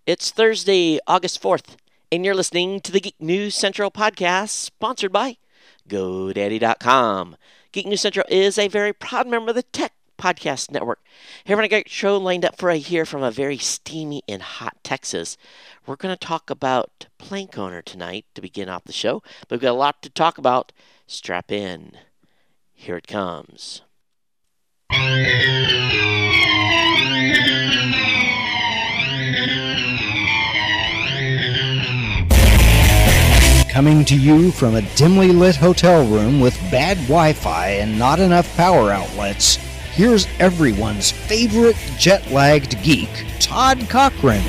It's Thursday, August 4th, and you're listening to the Geek News Central podcast, sponsored by GoDaddy.com. Geek News Central is a very proud member of the Tech Podcast Network. Having a great show lined up for you here from a very steamy and hot Texas. We're going to talk about Plank Owner tonight to begin off the show, but we've got a lot to talk about. Strap in. Here it comes. Coming to you from a dimly lit hotel room with bad Wi-Fi and not enough power outlets, here's everyone's favorite jet-lagged geek, Todd Cochran.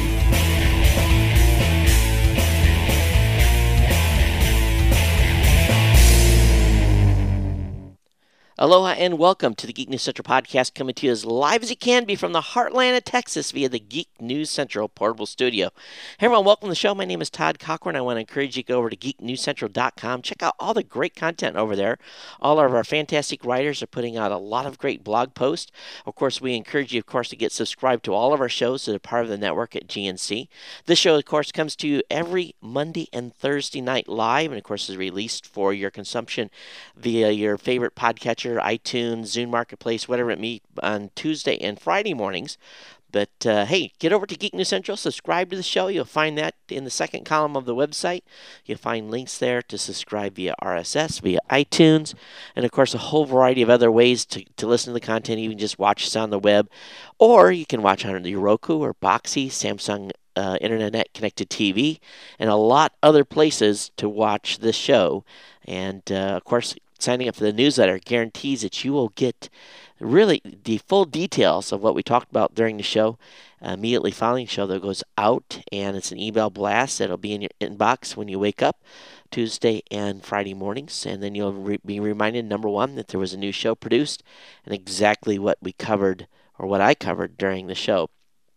Aloha and welcome to the Geek News Central podcast, coming to you as live as it can be from the heartland of Texas via the Geek News Central portable studio. Hey everyone, welcome to the show. My name is Todd Cochran. I want to encourage you to go over to geeknewscentral.com. Check out all the great content over there. All of our fantastic writers are putting out a lot of great blog posts. Of course, we encourage you, of course, to get subscribed to all of our shows that are part of the network at GNC. This show, of course, comes to you every Monday and Thursday night live, and of course is released for your consumption via your favorite podcatcher, iTunes, Zune Marketplace, whatever it may be, on Tuesday and Friday mornings. But hey, get over to Geek News Central, subscribe to the show. You'll find that in the second column of the website. You'll find links there to subscribe via RSS, via iTunes, and of course a whole variety of other ways to listen to the content. You can just watch us on the web, or you can watch on the Roku or Boxee, Samsung Internet Connected TV, and a lot other places to watch this show. And of course, signing up for the newsletter guarantees that you will get really the full details of what we talked about during the show immediately following the show that goes out, and it's an email blast that'll be in your inbox when you wake up Tuesday and Friday mornings, and then you'll be reminded, number one, that there was a new show produced and exactly what we covered or what I covered during the show.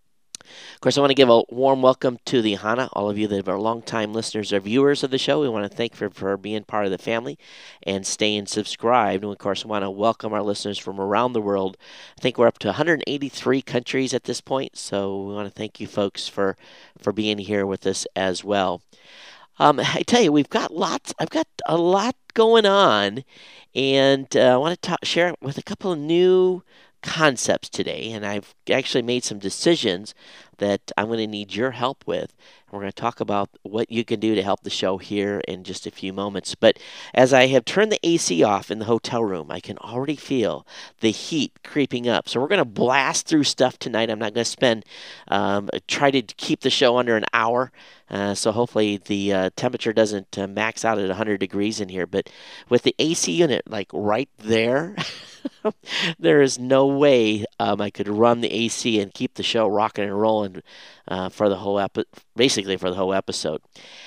Of course, I want to give a warm welcome to the Hana, all of you that are longtime listeners or viewers of the show. We want to thank you for being part of the family and staying subscribed. And, of course, I want to welcome our listeners from around the world. I think we're up to 183 countries at this point, so we want to thank you folks for being here with us as well. I tell you, I've got a lot going on, and I want to share it with a couple of new concepts today, and I've actually made some decisions that I'm going to need your help with. We're going to talk about what you can do to help the show here in just a few moments. But as I have turned the AC off in the hotel room, I can already feel the heat creeping up. So we're going to blast through stuff tonight. I'm not going to try to keep the show under an hour. So hopefully the temperature doesn't max out at 100 degrees in here. But with the AC unit like right there, there is no way I could run the AC and keep the show rocking and rolling for the whole basically for the whole episode.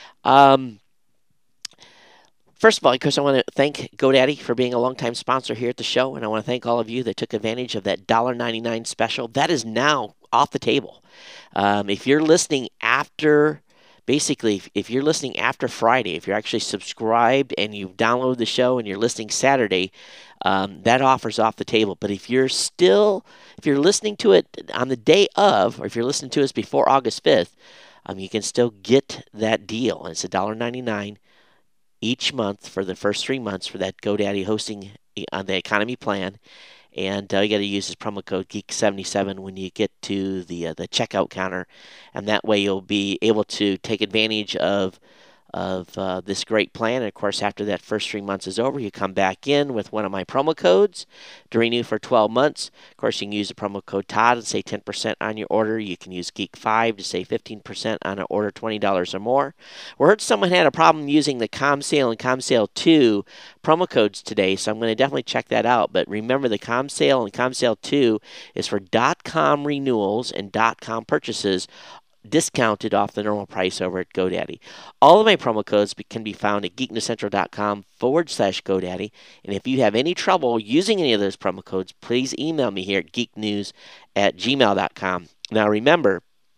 First of all, of course, I want to thank GoDaddy for being a longtime sponsor here at the show, and I want to thank all of you that took advantage of that $1.99 special. That is now off the table. If you're listening after... Basically, if you're listening after Friday, if you're actually subscribed and you've downloaded the show and you're listening Saturday, that offer's off the table. But if you're listening to it on the day of, or if you're listening to us before August 5th, you can still get that deal. And it's $1.99 each month for the first 3 months for that GoDaddy hosting on the economy plan. And you got to use this promo code GEEK77 when you get to the checkout counter, and that way you'll be able to take advantage of this great plan. And of course, after that first 3 months is over, you come back in with one of my promo codes to renew for 12 months. Of course, you can use the promo code Todd and save 10% on your order. You can use Geek5 to save 15% on an order $20 or more. We heard someone had a problem using the ComSale and ComSale 2 promo codes today, so I'm going to definitely check that out. But remember, the ComSale and ComSale 2 is for .com renewals and .com purchases, discounted off the normal price over at GoDaddy. All of my promo codes can be found at geeknewscentral.com/GoDaddy. And if you have any trouble using any of those promo codes, please email me here at geeknews@gmail.com. Now remember,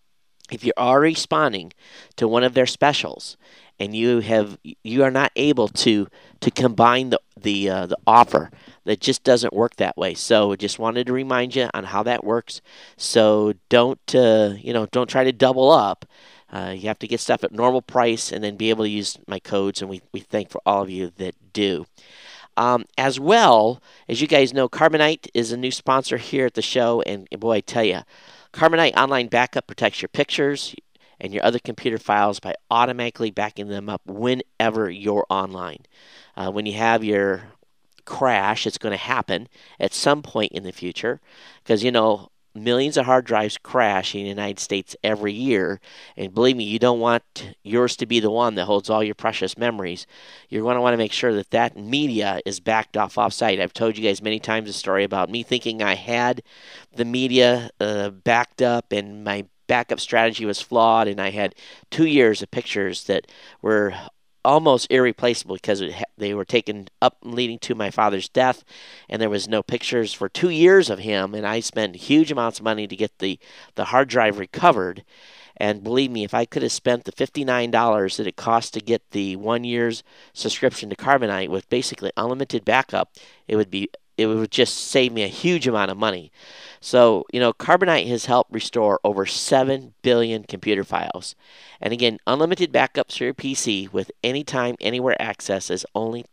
if you are responding to one of their specials and you are not able to combine the offer, that just doesn't work that way. So just wanted to remind you on how that works. So don't try to double up. You have to get stuff at normal price and then be able to use my codes, and we thank for all of you that do. As well, as you guys know, Carbonite is a new sponsor here at the show, and boy, I tell you, Carbonite Online Backup protects your pictures and your other computer files by automatically backing them up whenever you're online. When you have your crash, it's going to happen at some point in the future because, millions of hard drives crash in the United States every year. And believe me, you don't want yours to be the one that holds all your precious memories. You're going to want to make sure that that media is backed offsite. I've told you guys many times a story about me thinking I had the media backed up and my backup strategy was flawed, and I had 2 years of pictures that were almost irreplaceable because they were taken up leading to my father's death, and there was no pictures for 2 years of him, and I spent huge amounts of money to get the hard drive recovered. And believe me, if I could have spent the $59 that it cost to get the 1 year's subscription to Carbonite with basically unlimited backup, it would just save me a huge amount of money. So, Carbonite has helped restore over 7 billion computer files. And again, unlimited backups for your PC with anytime, anywhere access is only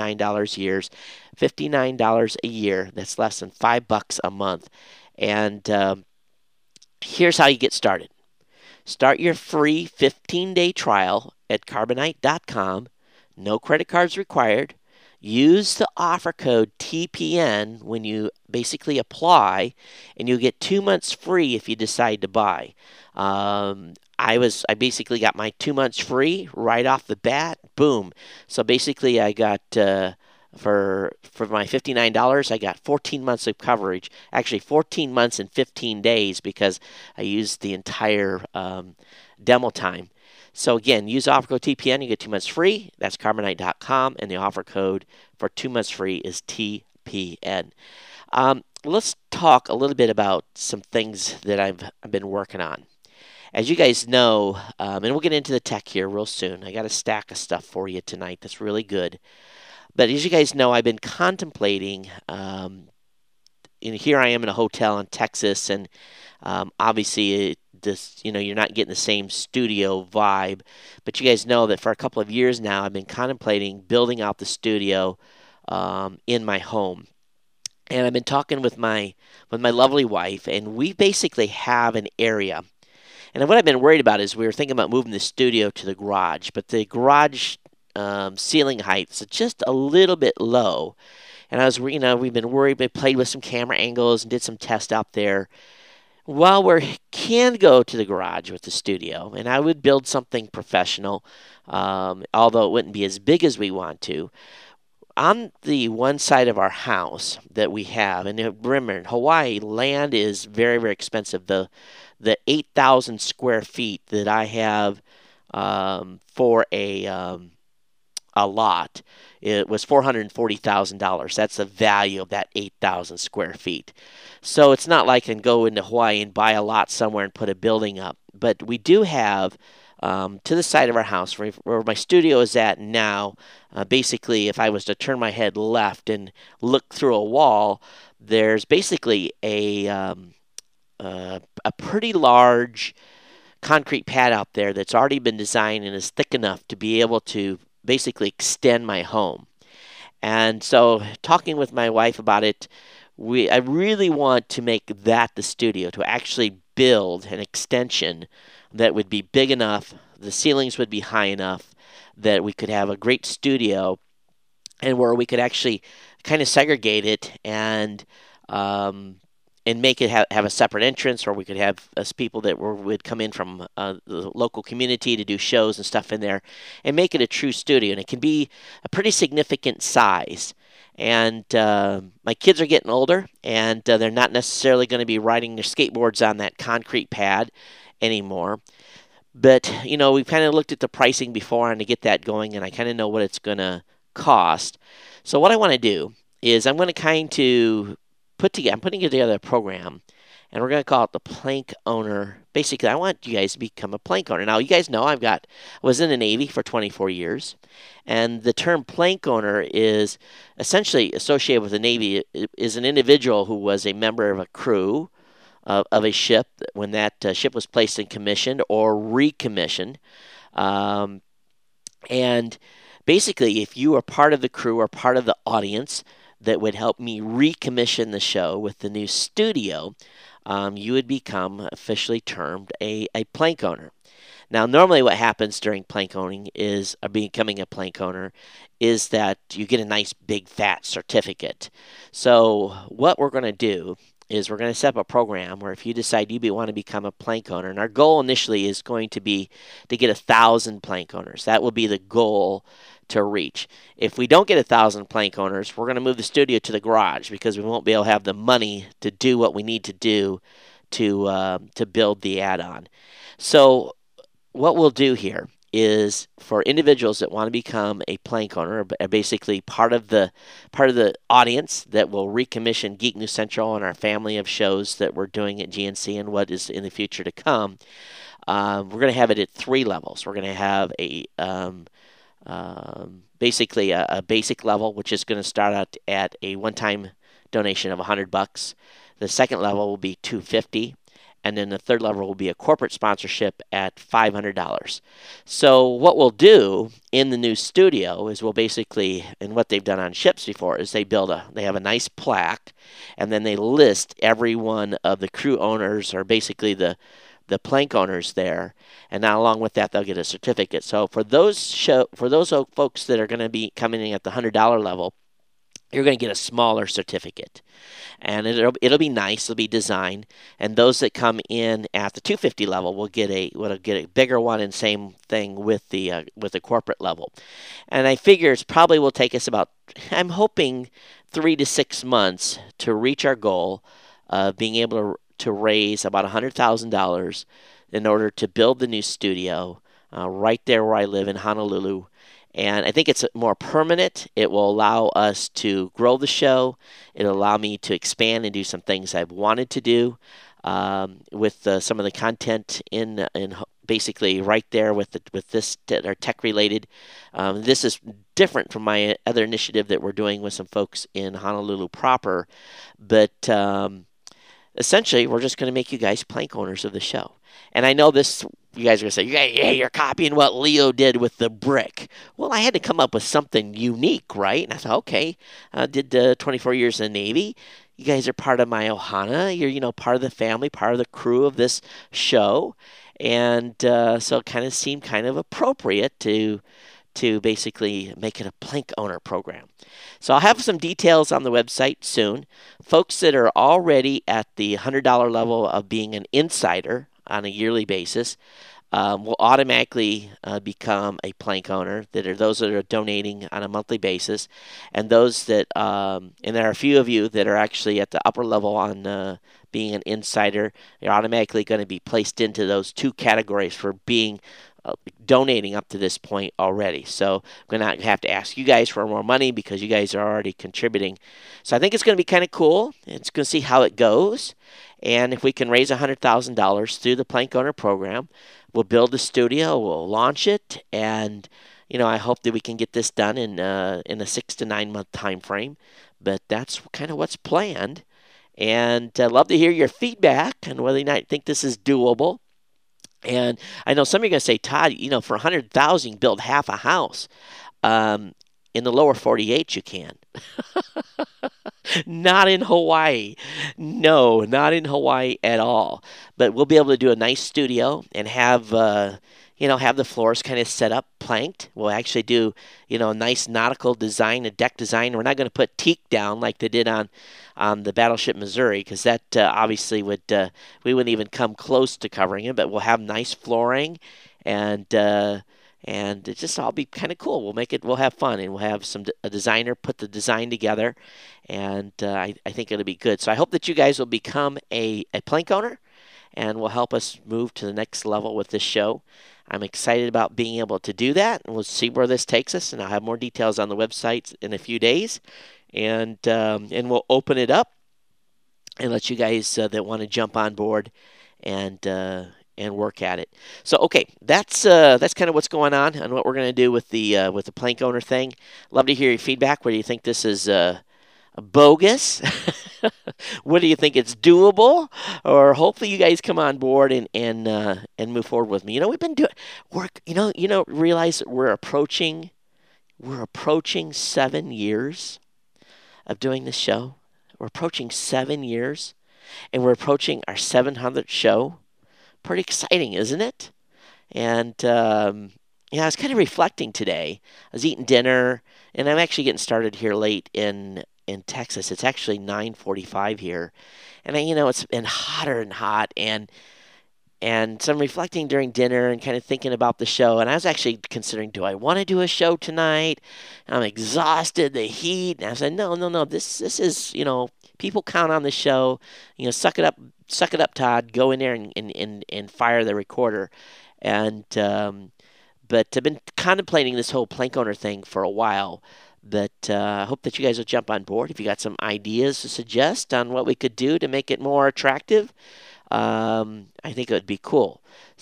$59 a year. That's less than $5 a month. And here's how you get started. Start your free 15-day trial at Carbonite.com. No credit cards required. Use the offer code TPN when you basically apply, and you'll get 2 months free if you decide to buy. I basically got my 2 months free right off the bat. Boom. So basically, I got for my $59, I got 14 months of coverage. Actually, 14 months and 15 days because I used the entire demo time. So again, use offer code TPN, you get 2 months free. That's Carbonite.com, and the offer code for 2 months free is TPN. Let's talk a little bit about some things that I've been working on. As you guys know, and we'll get into the tech here real soon. I got a stack of stuff for you tonight that's really good. But as you guys know, I've been contemplating, and here I am in a hotel in Texas, and obviously you're not getting the same studio vibe, but you guys know that for a couple of years now I've been contemplating building out the studio in my home. And I've been talking with my lovely wife, and we basically have an area. And what I've been worried about is we were thinking about moving the studio to the garage, but the garage ceiling height is just a little bit low. And we've been worried. We played with some camera angles and did some tests out there. Well, we can go to the garage with the studio, and I would build something professional, although it wouldn't be as big as we want to. On the one side of our house that we have, and remember, in Hawaii, land is very, very expensive. The 8,000 square feet that I have for a lot, it was $440,000. That's the value of that 8,000 square feet. So it's not like I can go into Hawaii and buy a lot somewhere and put a building up. But we do have, to the side of our house, where my studio is at now, basically if I was to turn my head left and look through a wall, there's basically a pretty large concrete pad out there that's already been designed and is thick enough to be able to basically extend my home. And so talking with my wife about it, I really want to make that the studio, to actually build an extension that would be big enough, the ceilings would be high enough that we could have a great studio, and where we could actually kind of segregate it and make it have a separate entrance, or we could have people that would come in from the local community to do shows and stuff in there, and make it a true studio. And it can be a pretty significant size. And my kids are getting older, and they're not necessarily going to be riding their skateboards on that concrete pad anymore. But, we've kind of looked at the pricing before and to get that going, and I kind of know what it's going to cost. So what I want to do is I'm going to I'm putting together a program, and we're going to call it the Plank Owner. Basically, I want you guys to become a plank owner. Now, you guys know I was in the Navy for 24 years, and the term plank owner is essentially associated with the Navy. It is an individual who was a member of a crew of a ship when that ship was placed in commission or recommissioned. Um, and basically, if you are part of the crew or part of the audience that would help me recommission the show with the new studio, you would become officially termed a plank owner. Now, normally what happens during plank owning is, becoming a plank owner, is that you get a nice big fat certificate. So what we're going to do is we're going to set up a program where if you decide you want to become a plank owner, and our goal initially is going to be to get 1,000 plank owners. That will be the goal to reach. If we don't get 1,000 plank owners, we're going to move the studio to the garage because we won't be able to have the money to do what we need to do to build the add-on. So what we'll do here is for individuals that want to become a plank owner, basically part of the audience that will recommission Geek News Central and our family of shows that we're doing at GNC and what is in the future to come. We're going to have it at 3 levels. We're going to have basically a basic level, which is going to start out at a one-time donation of $100. The second level will be $250. And then the third level will be a corporate sponsorship at $500. So what we'll do in the new studio is we'll basically, and what they've done on ships before, is they have a nice plaque, and then they list every one of the crew owners, or basically the plank owners there, and now along with that they'll get a certificate. So for those folks that are going to be coming in at the $100 level, you're going to get a smaller certificate, and it'll be nice. It'll be designed, and those that come in at the $250 level will get a bigger one, and same thing with the corporate level. And I figure it probably will take us about, I'm hoping, 3 to 6 months to reach our goal of being able to raise about $100,000 in order to build the new studio right there where I live in Honolulu. And I think it's more permanent. It will allow us to grow the show. It'll allow me to expand and do some things I've wanted to do with some of the content in basically right there with this that are tech related. This is different from my other initiative that we're doing with some folks in Honolulu proper, but essentially we're just going to make you guys plank owners of the show. And I know this. You guys are going to say, yeah, you're copying what Leo did with the brick. Well, I had to come up with something unique, right? And I thought, okay, did 24 years in the Navy. You guys are part of my Ohana. You're, part of the family, part of the crew of this show. And so it kind of seemed kind of appropriate to basically make it a plank owner program. So I'll have some details on the website soon. Folks that are already at the $100 level of being an insider on a yearly basis will automatically become a plank owner. That are those that are donating on a monthly basis, and those that and there are a few of you that are actually at the upper level on being an insider. You're automatically going to be placed into those 2 categories for being donating up to this point already. So I'm going to have to ask you guys for more money because you guys are already contributing. So I think it's going to be kind of cool. It's going to see how it goes. And if we can raise $100,000 through the Plank Owner program, we'll build the studio, we'll launch it, and I hope that we can get this done in a 6 to 9 month time frame. But that's kind of what's planned. And I'd love to hear your feedback on whether or not you think this is doable. And I know some of you are going to say, Todd, for $100,000, you can build half a house. In the lower 48, you can. Not in Hawaii. No, not in Hawaii at all. But we'll be able to do a nice studio and have the floors kind of set up planked. We'll actually do, a nice nautical design, a deck design. We're not going to put teak down like they did on the Battleship Missouri, because that obviously we wouldn't even come close to covering it. But we'll have nice flooring, and it just all be kind of cool. We'll have fun, and we'll have a designer put the design together, and I think it'll be good. So I hope that you guys will become a plank owner, and will help us move to the next level with this show. I'm excited about being able to do that, and we'll see where this takes us. And I'll have more details on the website in a few days, and we'll open it up and let you guys that want to jump on board and work at it. So okay, that's kind of what's going on and what we're going to do with the plank owner thing. Love to hear your feedback. Whether you think this is bogus, what do you think it's doable, or hopefully you guys come on board and move forward with me. We've been doing work. Realize that we're approaching 7 years of doing this show. We're approaching 7 years, and we're approaching our 700th show. Pretty exciting, isn't it? And I was kind of reflecting today. I was eating dinner, and I'm actually getting started here late in Texas. It's actually 9:45 here, and it's been hotter and hot, and so I'm reflecting during dinner and kind of thinking about the show. And I was actually considering, do I want to do a show tonight? I'm exhausted, the heat. And I said, no. This is, people count on the show. Suck it up, Todd. Go in there and fire the recorder. And but I've been contemplating this whole plank owner thing for a while. But I hope that you guys will jump on board. If you got some ideas to suggest on what we could do to make it more attractive, I think it would be cool.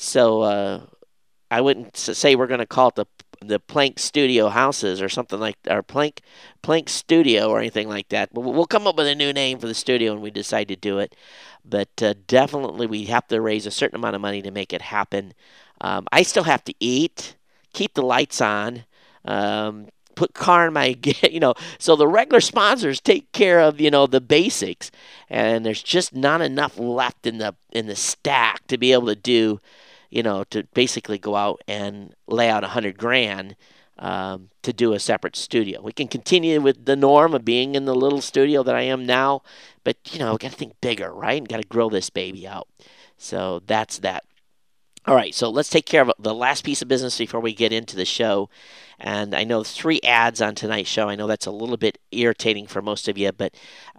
So I wouldn't say we're going to call it the Plank Studio Houses or something like, or Plank Studio or anything like that. But we'll come up with a new name for the studio when we decide to do it. But definitely we have to raise a certain amount of money to make it happen. I still have to eat, keep the lights on, put car in my, so the regular sponsors take care of, the basics, and there's just not enough left in the stack to be able to do, to basically go out and lay out $100,000 to do a separate studio. We can continue with the norm of being in the little studio that I am now, but we got to think bigger, right? And got to grow this baby out. So that's that. All right, so let's take care of the last piece of business before we get into the show. And I know 3 ads on tonight's show. I know that's a little bit irritating for most of you, but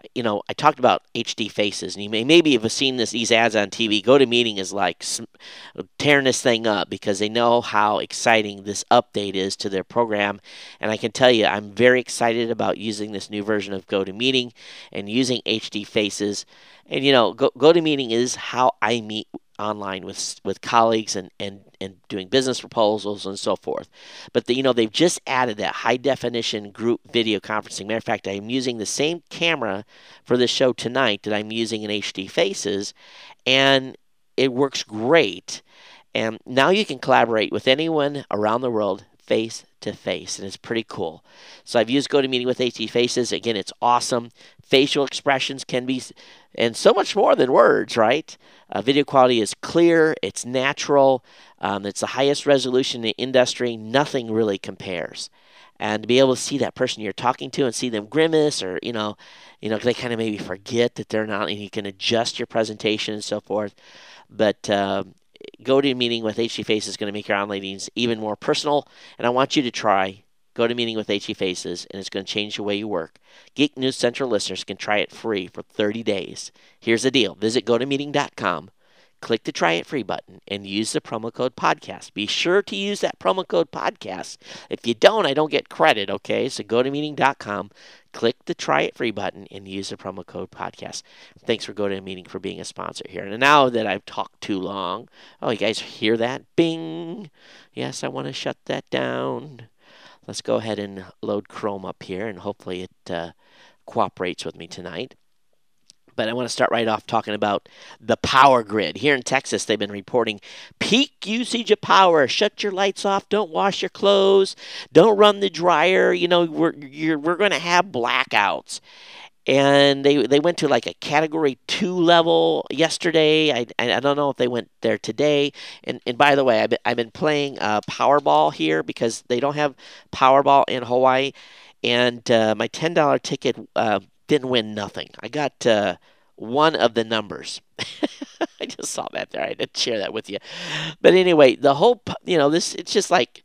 I talked about HD Faces, and you maybe have seen these ads on TV. GoToMeeting is like tearing this thing up because they know how exciting this update is to their program. And I can tell you, I'm very excited about using this new version of GoToMeeting and using HD Faces. And GoToMeeting is how I meet online with colleagues and doing business proposals and so forth. But they've just added that high definition group video conferencing. Matter of fact, I'm using the same camera for this show tonight that I'm using in HD Faces, and it works great. And now you can collaborate with anyone around the world face to face, and it's pretty cool. So I've used GoToMeeting with HD Faces. Again, it's awesome. Facial expressions can be, and so much more than words, right? Video quality is clear, it's natural, it's the highest resolution in the industry. Nothing really compares. And to be able to see that person you're talking to and see them grimace, or they kind of maybe forget that they're not, and you can adjust your presentation and so forth. But GoToMeeting with HD Faces is going to make your online meetings even more personal, and I want you to try GoToMeeting with HD Faces, and it's going to change the way you work. Geek News Central listeners can try it free for 30 days. Here's the deal. Visit GoToMeeting.com, click the Try It Free button, and use the promo code podcast. Be sure to use that promo code podcast. If you don't, I don't get credit, okay? So GoToMeeting.com, click the Try It Free button, and use the promo code podcast. Thanks for GoToMeeting for being a sponsor here. And now that I've talked too long, oh, you guys hear that? Bing! Yes, I want to shut that down. Let's go ahead and load Chrome up here, and hopefully it cooperates with me tonight. But I want to start right off talking about the power grid. Here in Texas, they've been reporting peak usage of power. Shut your lights off. Don't wash your clothes. Don't run the dryer. We're going to have blackouts. And they went to like a Category 2 level yesterday. I don't know if they went there today. And by the way, I've been playing Powerball here because they don't have Powerball in Hawaii. And my $10 ticket didn't win nothing. I got one of the numbers. I just saw that there. I had to share that with you. But anyway, the whole, it's just like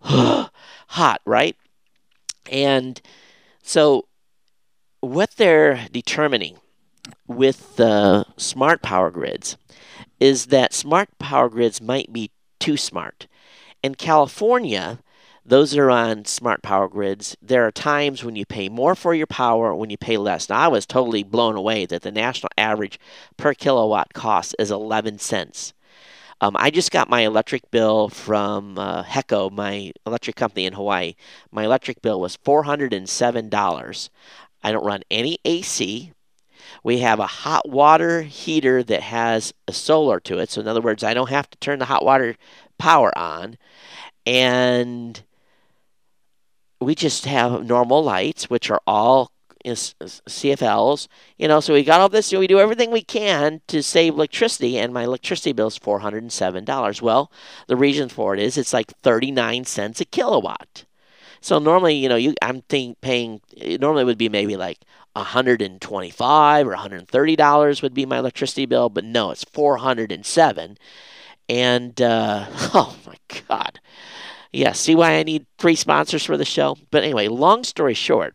hot, right? And so what they're determining with the smart power grids is that smart power grids might be too smart. In California, Those are on smart power grids. There are times when you pay more for your power, when you pay less. Now, I was totally blown away that the national average per kilowatt cost is 11 cents. I just got my electric bill from HECO, my electric company in Hawaii. My electric bill was $407. I don't run any AC. We have a hot water heater that has a solar to it. So, in other words, I don't have to turn the hot water power on. And we just have normal lights, which are all CFLs. So we got all this, and we do everything we can to save electricity, and my electricity bill is $407. Well, the reason for it is it's like 39 cents a kilowatt. So normally, I'm paying, normally it would be maybe like $125 or $130 would be my electricity bill, but no, it's $407. And, oh my God. Yeah, see why I need 3 sponsors for the show? But anyway, long story short,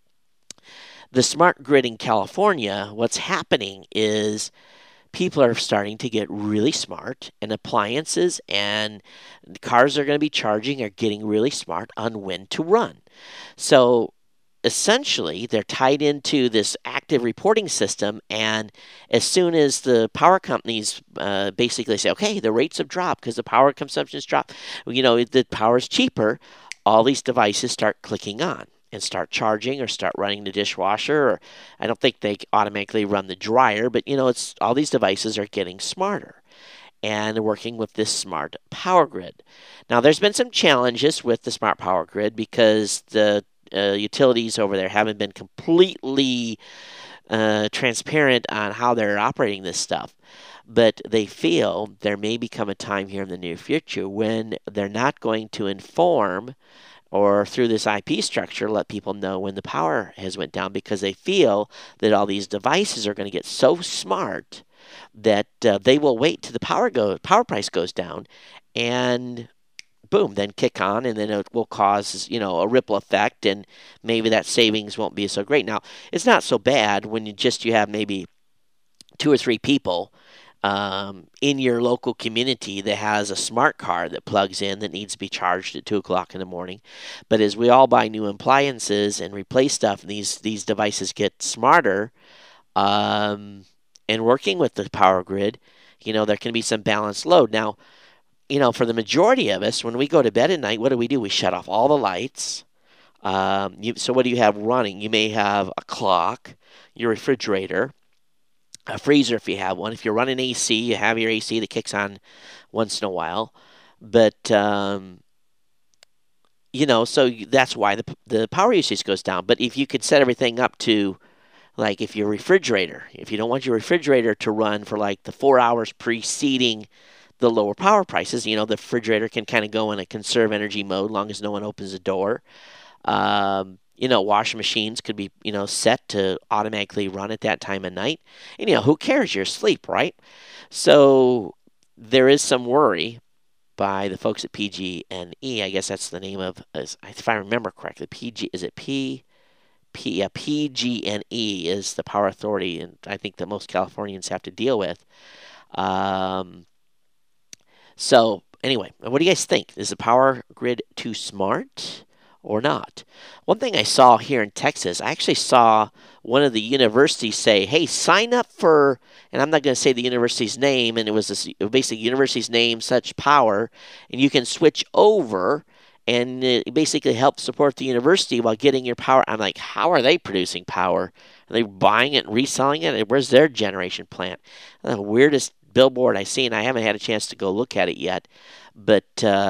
the smart grid in California, what's happening is people are starting to get really smart, and appliances and cars are going to be charging are getting really smart on when to run. So essentially, they're tied into this active reporting system, and as soon as the power companies basically say, okay, the rates have dropped because the power consumption has dropped, the power is cheaper, all these devices start clicking on and start charging or start running the dishwasher, or I don't think they automatically run the dryer, but it's all these devices are getting smarter and working with this smart power grid. Now, there's been some challenges with the smart power grid because the utilities over there haven't been completely transparent on how they're operating this stuff. But they feel there may become a time here in the near future when they're not going to inform or through this IP structure let people know when the power has went down, because they feel that all these devices are going to get so smart that they will wait till the power price goes down, and boom, then kick on, and then it will cause a ripple effect, and maybe that savings won't be so great. Now, it's not so bad when you have maybe 2 or 3 people in your local community that has a smart car that plugs in that needs to be charged at 2 o'clock in the morning. But as we all buy new appliances and replace stuff, and these devices get smarter, and working with the power grid, there can be some balanced load. Now, for the majority of us, when we go to bed at night, what do? We shut off all the lights. So what do you have running? You may have a clock, your refrigerator, a freezer if you have one. If you're running AC, you have your AC that kicks on once in a while. But, so that's why the power usage goes down. But if you could set everything up to, like if you don't want your refrigerator to run for like the 4 hours preceding the lower power prices, the refrigerator can kind of go in a conserve energy mode long as no one opens the door. Washing machines could be, set to automatically run at that time of night. And, who cares? You're asleep, right? So there is some worry by the folks at PG&E. I guess that's the name of, if I remember correctly, PG&E is the power authority, and I think that most Californians have to deal with. So anyway, what do you guys think? Is the power grid too smart or not? One thing I saw here in Texas, I actually saw one of the universities say, hey, sign up for, and I'm not going to say the university's name, and it was basically university's name, such power, and you can switch over, and it basically helps support the university while getting your power. I'm like, how are they producing power? Are they buying it and reselling it? Where's their generation plant? The weirdest billboard I've seen. I haven't had a chance to go look at it yet, but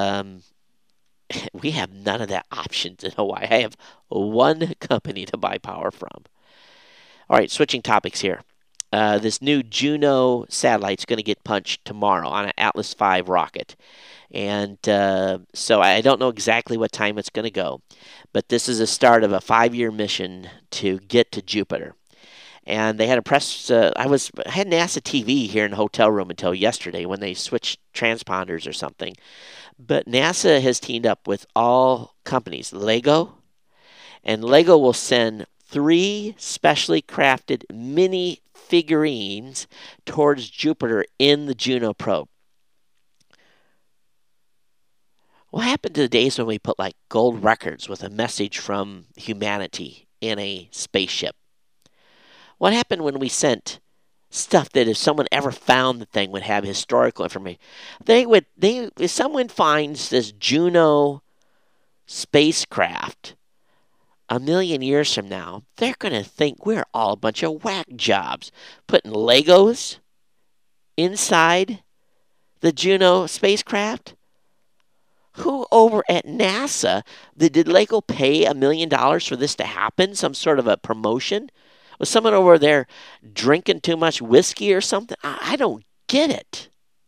we have none of that options in Hawaii. I have one company to buy power from. All right, switching topics here. This new Juno satellite is going to get punched tomorrow on an Atlas V rocket. And so I don't know exactly what time it's going to go, but this is the start of a 5-year mission to get to Jupiter. And they had a press. I had NASA TV here in the hotel room until yesterday when they switched transponders or something. But NASA has teamed up with all companies, Lego, and Lego will send 3 specially crafted mini figurines towards Jupiter in the Juno probe. What happened to the days when we put like gold records with a message from humanity in a spaceship? What happened when we sent stuff that if someone ever found the thing would have historical information? If someone finds this Juno spacecraft a million years from now, they're going to think we're all a bunch of whack jobs putting Legos inside the Juno spacecraft. Who over at NASA did Lego pay $1 million for this to happen? Some sort of a promotion? Was someone over there drinking too much whiskey or something? I don't get it.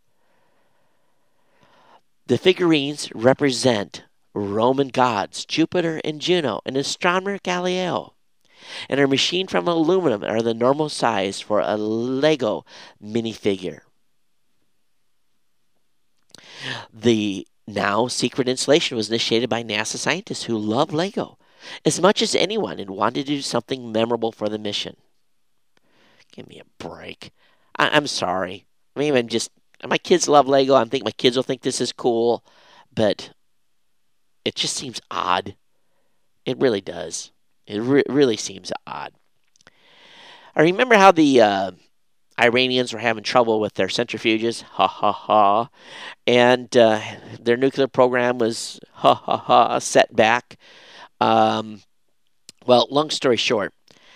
The figurines represent Roman gods, Jupiter and Juno, and astronomer Galileo, and are machined from aluminum and are the normal size for a Lego minifigure. The now secret installation was initiated by NASA scientists who love Lego as much as anyone and wanted to do something memorable for the mission. Give me a break. I'm sorry. I mean, my kids love Lego. I think my kids will think this is cool, but it just seems odd. It really does. It really seems odd. I remember how the Iranians were having trouble with their centrifuges, ha ha ha, and their nuclear program was ha ha ha set back. Well, long story short,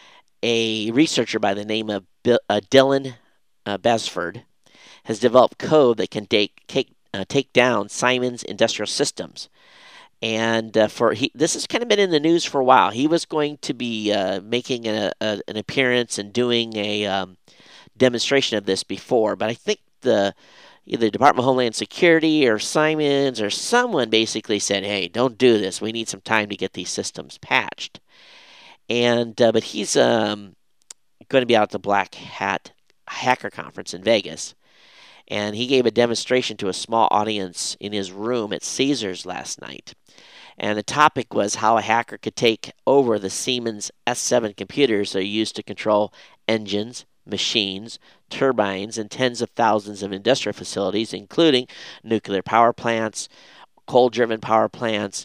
a researcher by the name of Dylan Besford has developed code that can take down Siemens Industrial Systems. And this has kind of been in the news for a while. He was going to be making an appearance and doing a demonstration of this before, but I think either the Department of Homeland Security or Siemens or someone basically said, "Hey, don't do this. We need some time to get these systems patched." And but he's going to be out at the Black Hat Hacker Conference in Vegas, and he gave a demonstration to a small audience in his room at Caesars last night. And the topic was how a hacker could take over the Siemens S7 computers that are used to control engines, machines, turbines, and tens of thousands of industrial facilities, including nuclear power plants, coal-driven power plants,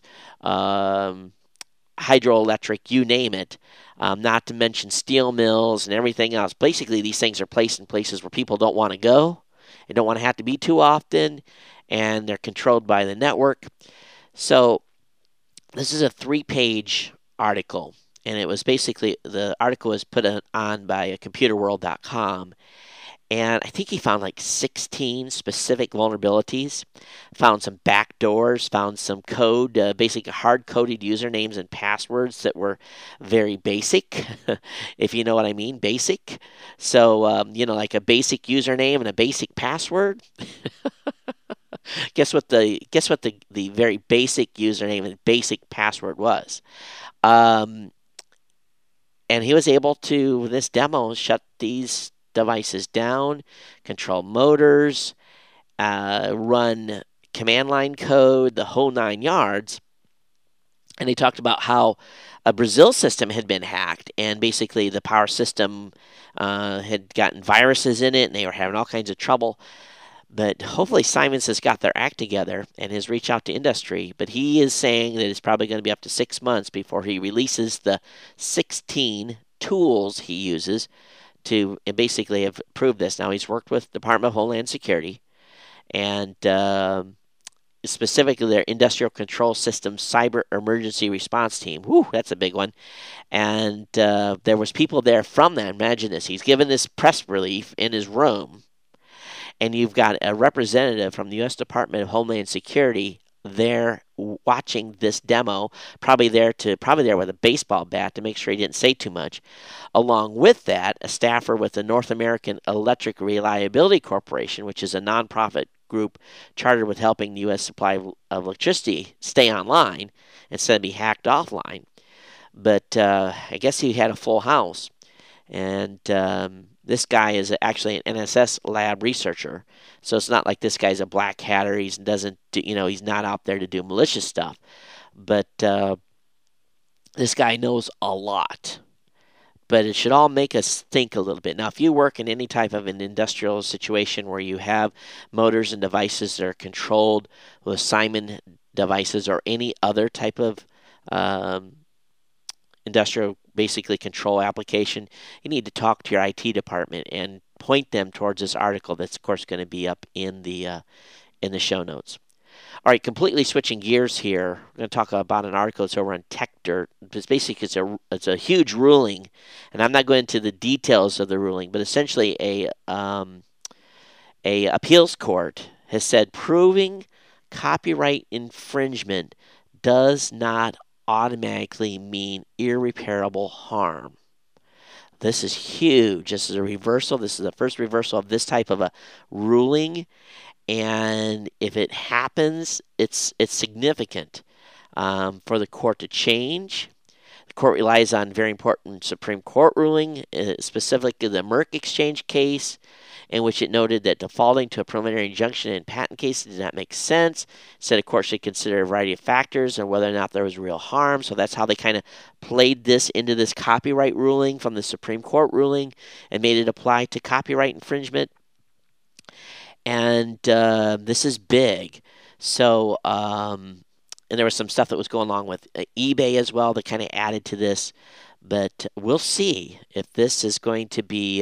hydroelectric, you name it, not to mention steel mills and everything else. Basically, these things are placed in places where people don't want to go. They don't want to have to be too often, and they're controlled by the network. So this is a 3-page article, and it was basically, the article was put on by computerworld.com, and I think he found like 16 specific vulnerabilities, found some backdoors, found some code, basically hard-coded usernames and passwords that were very basic, if you know what I mean, basic. So, like a basic username and a basic password. Guess what the very basic username and basic password was. And he was able to, with this demo, shut these devices down, control motors, run command line code, the whole 9 yards. And they talked about how a Brazil system had been hacked, and basically the power system had gotten viruses in it, and they were having all kinds of trouble. But hopefully Siemens has got their act together and has reached out to industry. But he is saying that it's probably going to be up to 6 months before he releases the 16 tools he uses to basically have proved this. Now, he's worked with Department of Homeland Security and specifically their Industrial Control Systems Cyber Emergency Response Team. Whew, that's a big one. And there was people there from that. Imagine this. He's given this press relief in his room. And you've got a representative from the U.S. Department of Homeland Security there watching this demo, probably there with a baseball bat to make sure he didn't say too much. Along with that, a staffer with the North American Electric Reliability Corporation, which is a nonprofit group chartered with helping the U.S. supply of electricity stay online instead of be hacked offline. But I guess he had a full house. And this guy is actually an NSS lab researcher, so it's not like this guy's a black hatter. He's not out there to do malicious stuff. But this guy knows a lot. But it should all make us think a little bit. Now, if you work in any type of an industrial situation where you have motors and devices that are controlled with Siemens devices or any other type of industrial basically control application, you need to talk to your IT department and point them towards this article that's of course going to be up in the show notes. All right, completely switching gears here. I'm going to talk about an article that's over on TechDirt. It's basically it's a huge ruling, and I'm not going into the details of the ruling, but essentially a appeals court has said proving copyright infringement does not automatically mean irreparable harm. This is huge. This is a reversal. This is the first reversal of this type of a ruling. And if it happens, it's significant for the court to change. The court relies on very important Supreme Court ruling, specifically the Merck Exchange case, in which it noted that defaulting to a preliminary injunction in patent cases did not make sense. Said a court should consider a variety of factors and whether or not there was real harm. So that's how they kind of played this into this copyright ruling from the Supreme Court ruling and made it apply to copyright infringement. And this is big. So, and there was some stuff that was going along with eBay as well that kind of added to this. But we'll see if this is going to be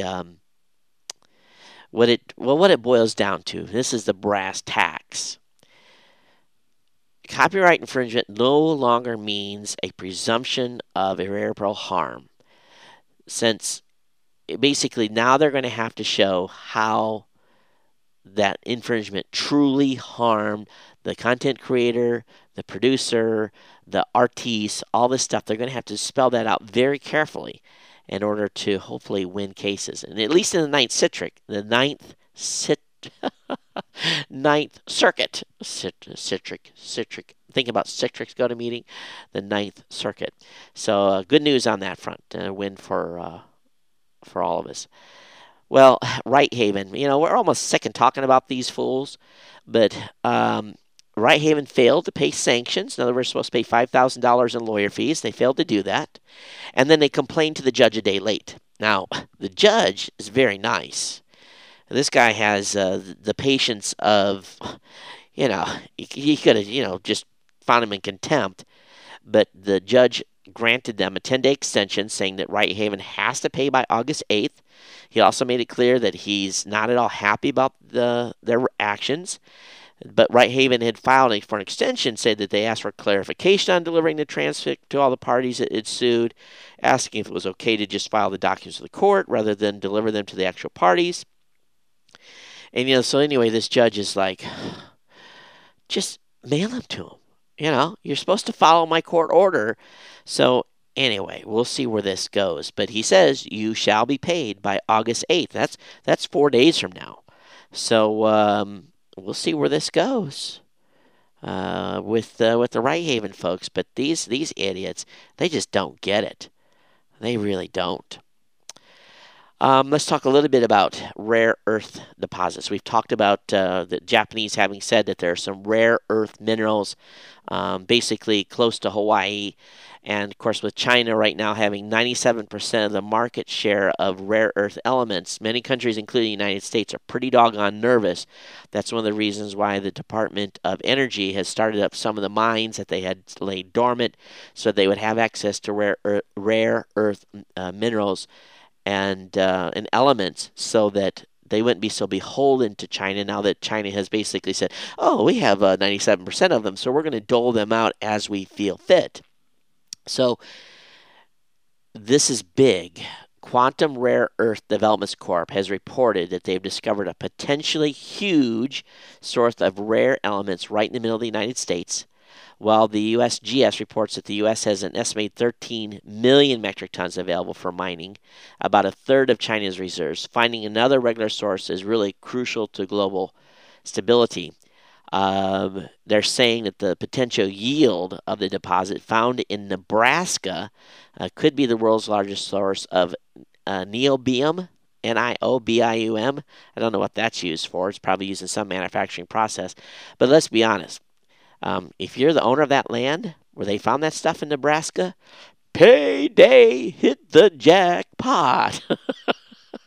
what it boils down to. This is the brass tacks. Copyright infringement no longer means a presumption of irreparable harm, since basically now they're going to have to show how that infringement truly harmed the content creator, the producer, the artiste, all this stuff. They're going to have to spell that out very carefully in order to hopefully win cases. And at least in the Ninth Circuit, think about Citrix go to meeting, the Ninth Circuit. So good news on that front, a win for all of us. Well, Righthaven, we're almost sick of talking about these fools, but Righthaven failed to pay sanctions. In other words, supposed to pay $5,000 in lawyer fees. They failed to do that. And then they complained to the judge a day late. Now, the judge is very nice. This guy has the patience of, he could have, just found him in contempt. But the judge granted them a 10-day extension saying that Righthaven has to pay by August 8th. He also made it clear that he's not at all happy about their actions. But Righthaven had filed for an extension, said that they asked for clarification on delivering the transcript to all the parties that it sued, asking if it was okay to just file the documents to the court rather than deliver them to the actual parties. And, so anyway, this judge is like, just mail them to him. You're supposed to follow my court order. So anyway, we'll see where this goes. But he says you shall be paid by August 8th. That's 4 days from now. So we'll see where this goes with the Righthaven folks. But these idiots, they just don't get it. They really don't. Let's talk a little bit about rare earth deposits. We've talked about the Japanese having said that there are some rare earth minerals basically close to Hawaii. And, of course, with China right now having 97% of the market share of rare earth elements, many countries, including the United States, are pretty doggone nervous. That's one of the reasons why the Department of Energy has started up some of the mines that they had laid dormant so they would have access to rare earth minerals and elements so that they wouldn't be so beholden to China now that China has basically said, oh, we have 97% of them, so we're going to dole them out as we feel fit. So this is big. Quantum Rare Earth Developments Corp has reported that they've discovered a potentially huge source of rare elements right in the middle of the United States, while the USGS reports that the U.S. has an estimated 13 million metric tons available for mining, about a third of China's reserves. Finding another regular source is really crucial to global stability. They're saying that the potential yield of the deposit found in Nebraska could be the world's largest source of niobium, N-I-O-B-I-U-M. I don't know what that's used for. It's probably used in some manufacturing process. But let's be honest. If you're the owner of that land where they found that stuff in Nebraska, payday, hit the jackpot.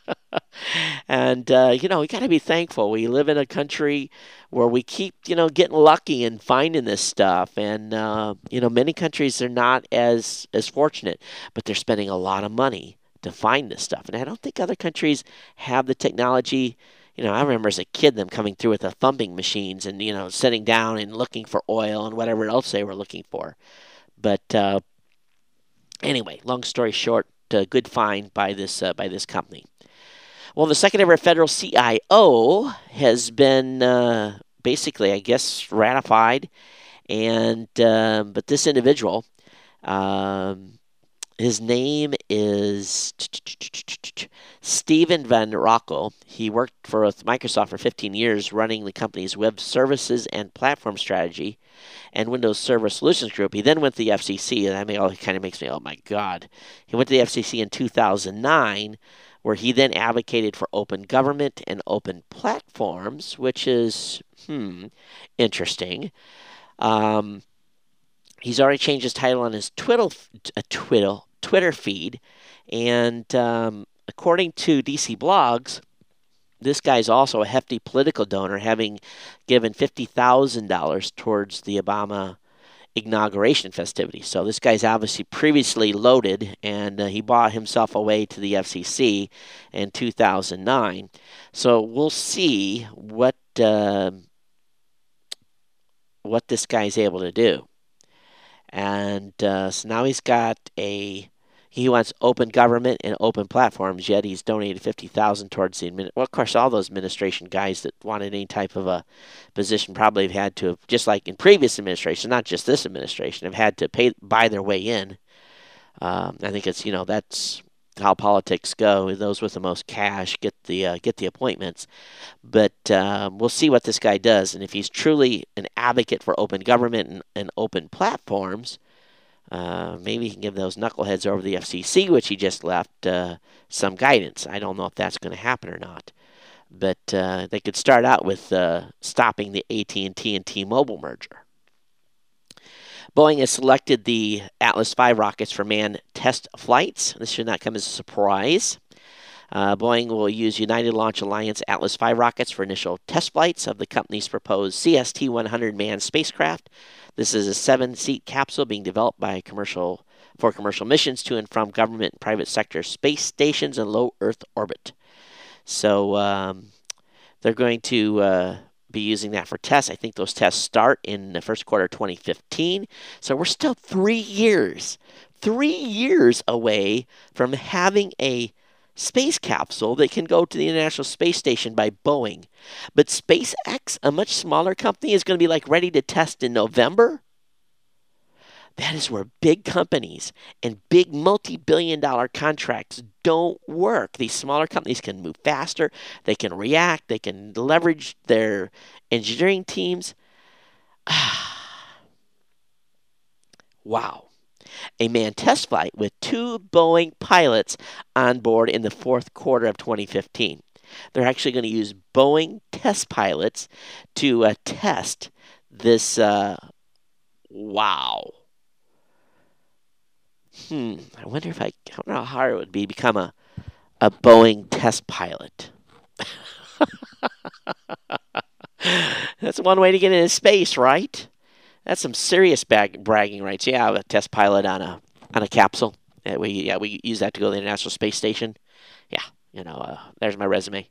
And, we got to be thankful. We live in a country where we keep, getting lucky and finding this stuff. And, many countries are not as fortunate, but they're spending a lot of money to find this stuff. And I don't think other countries have the technology. I remember as a kid them coming through with the thumping machines and, sitting down and looking for oil and whatever else they were looking for. But anyway, long story short, good find by this company. Well, the second ever federal CIO has been basically, I guess, ratified, and but this individual, um, his name is Stephen Van Rockel. He worked for Microsoft for 15 years, running the company's web services and platform strategy and Windows Server Solutions Group. He then went to the FCC, and it kind of makes me, oh my God. He went to the FCC in 2009, where he then advocated for open government and open platforms, which is, interesting. Um, he's already changed his title on his Twitter feed, and according to DC Blogs, this guy's also a hefty political donor, having given $50,000 towards the Obama inauguration festivities. So this guy's obviously previously loaded, and he bought himself away to the FCC in 2009. So we'll see what this guy's able to do. And so now he wants open government and open platforms, yet he's donated $50,000 towards the well, of course, all those administration guys that wanted any type of a position probably have had to have, just like in previous administrations, not just this administration, have had to buy their way in. I think it's, that's how politics go. Those with the most cash get the appointments. But we'll see what this guy does, and if he's truly an advocate for open government and open platforms. Maybe he can give those knuckleheads over the FCC, which he just left, some guidance. I don't know if that's going to happen or not. But they could start out with stopping the AT&T and T-Mobile merger. Boeing has selected the Atlas V rockets for manned test flights. This should not come as a surprise. Boeing will use United Launch Alliance Atlas V rockets for initial test flights of the company's proposed CST-100 manned spacecraft. This is a 7-seat capsule being developed for commercial missions to and from government and private sector space stations in low Earth orbit. So they're going to be using that for tests. I think those tests start in the first quarter of 2015. So we're still 3 years away from having a space capsule that can go to the International Space Station by Boeing. But SpaceX, a much smaller company, is going to be ready to test in November. That is where big companies and big multi-billion-dollar contracts don't work. These smaller companies can move faster, they can react, they can leverage their engineering teams. Wow. A manned test flight with 2 Boeing pilots on board in the fourth quarter of 2015. They're actually going to use Boeing test pilots to test this. Wow. I wonder I don't know how hard it would be to become a Boeing test pilot. That's one way to get into space, right? That's some serious bragging rights. Yeah, a test pilot on a capsule. We use that to go to the International Space Station. Yeah, there's my resume.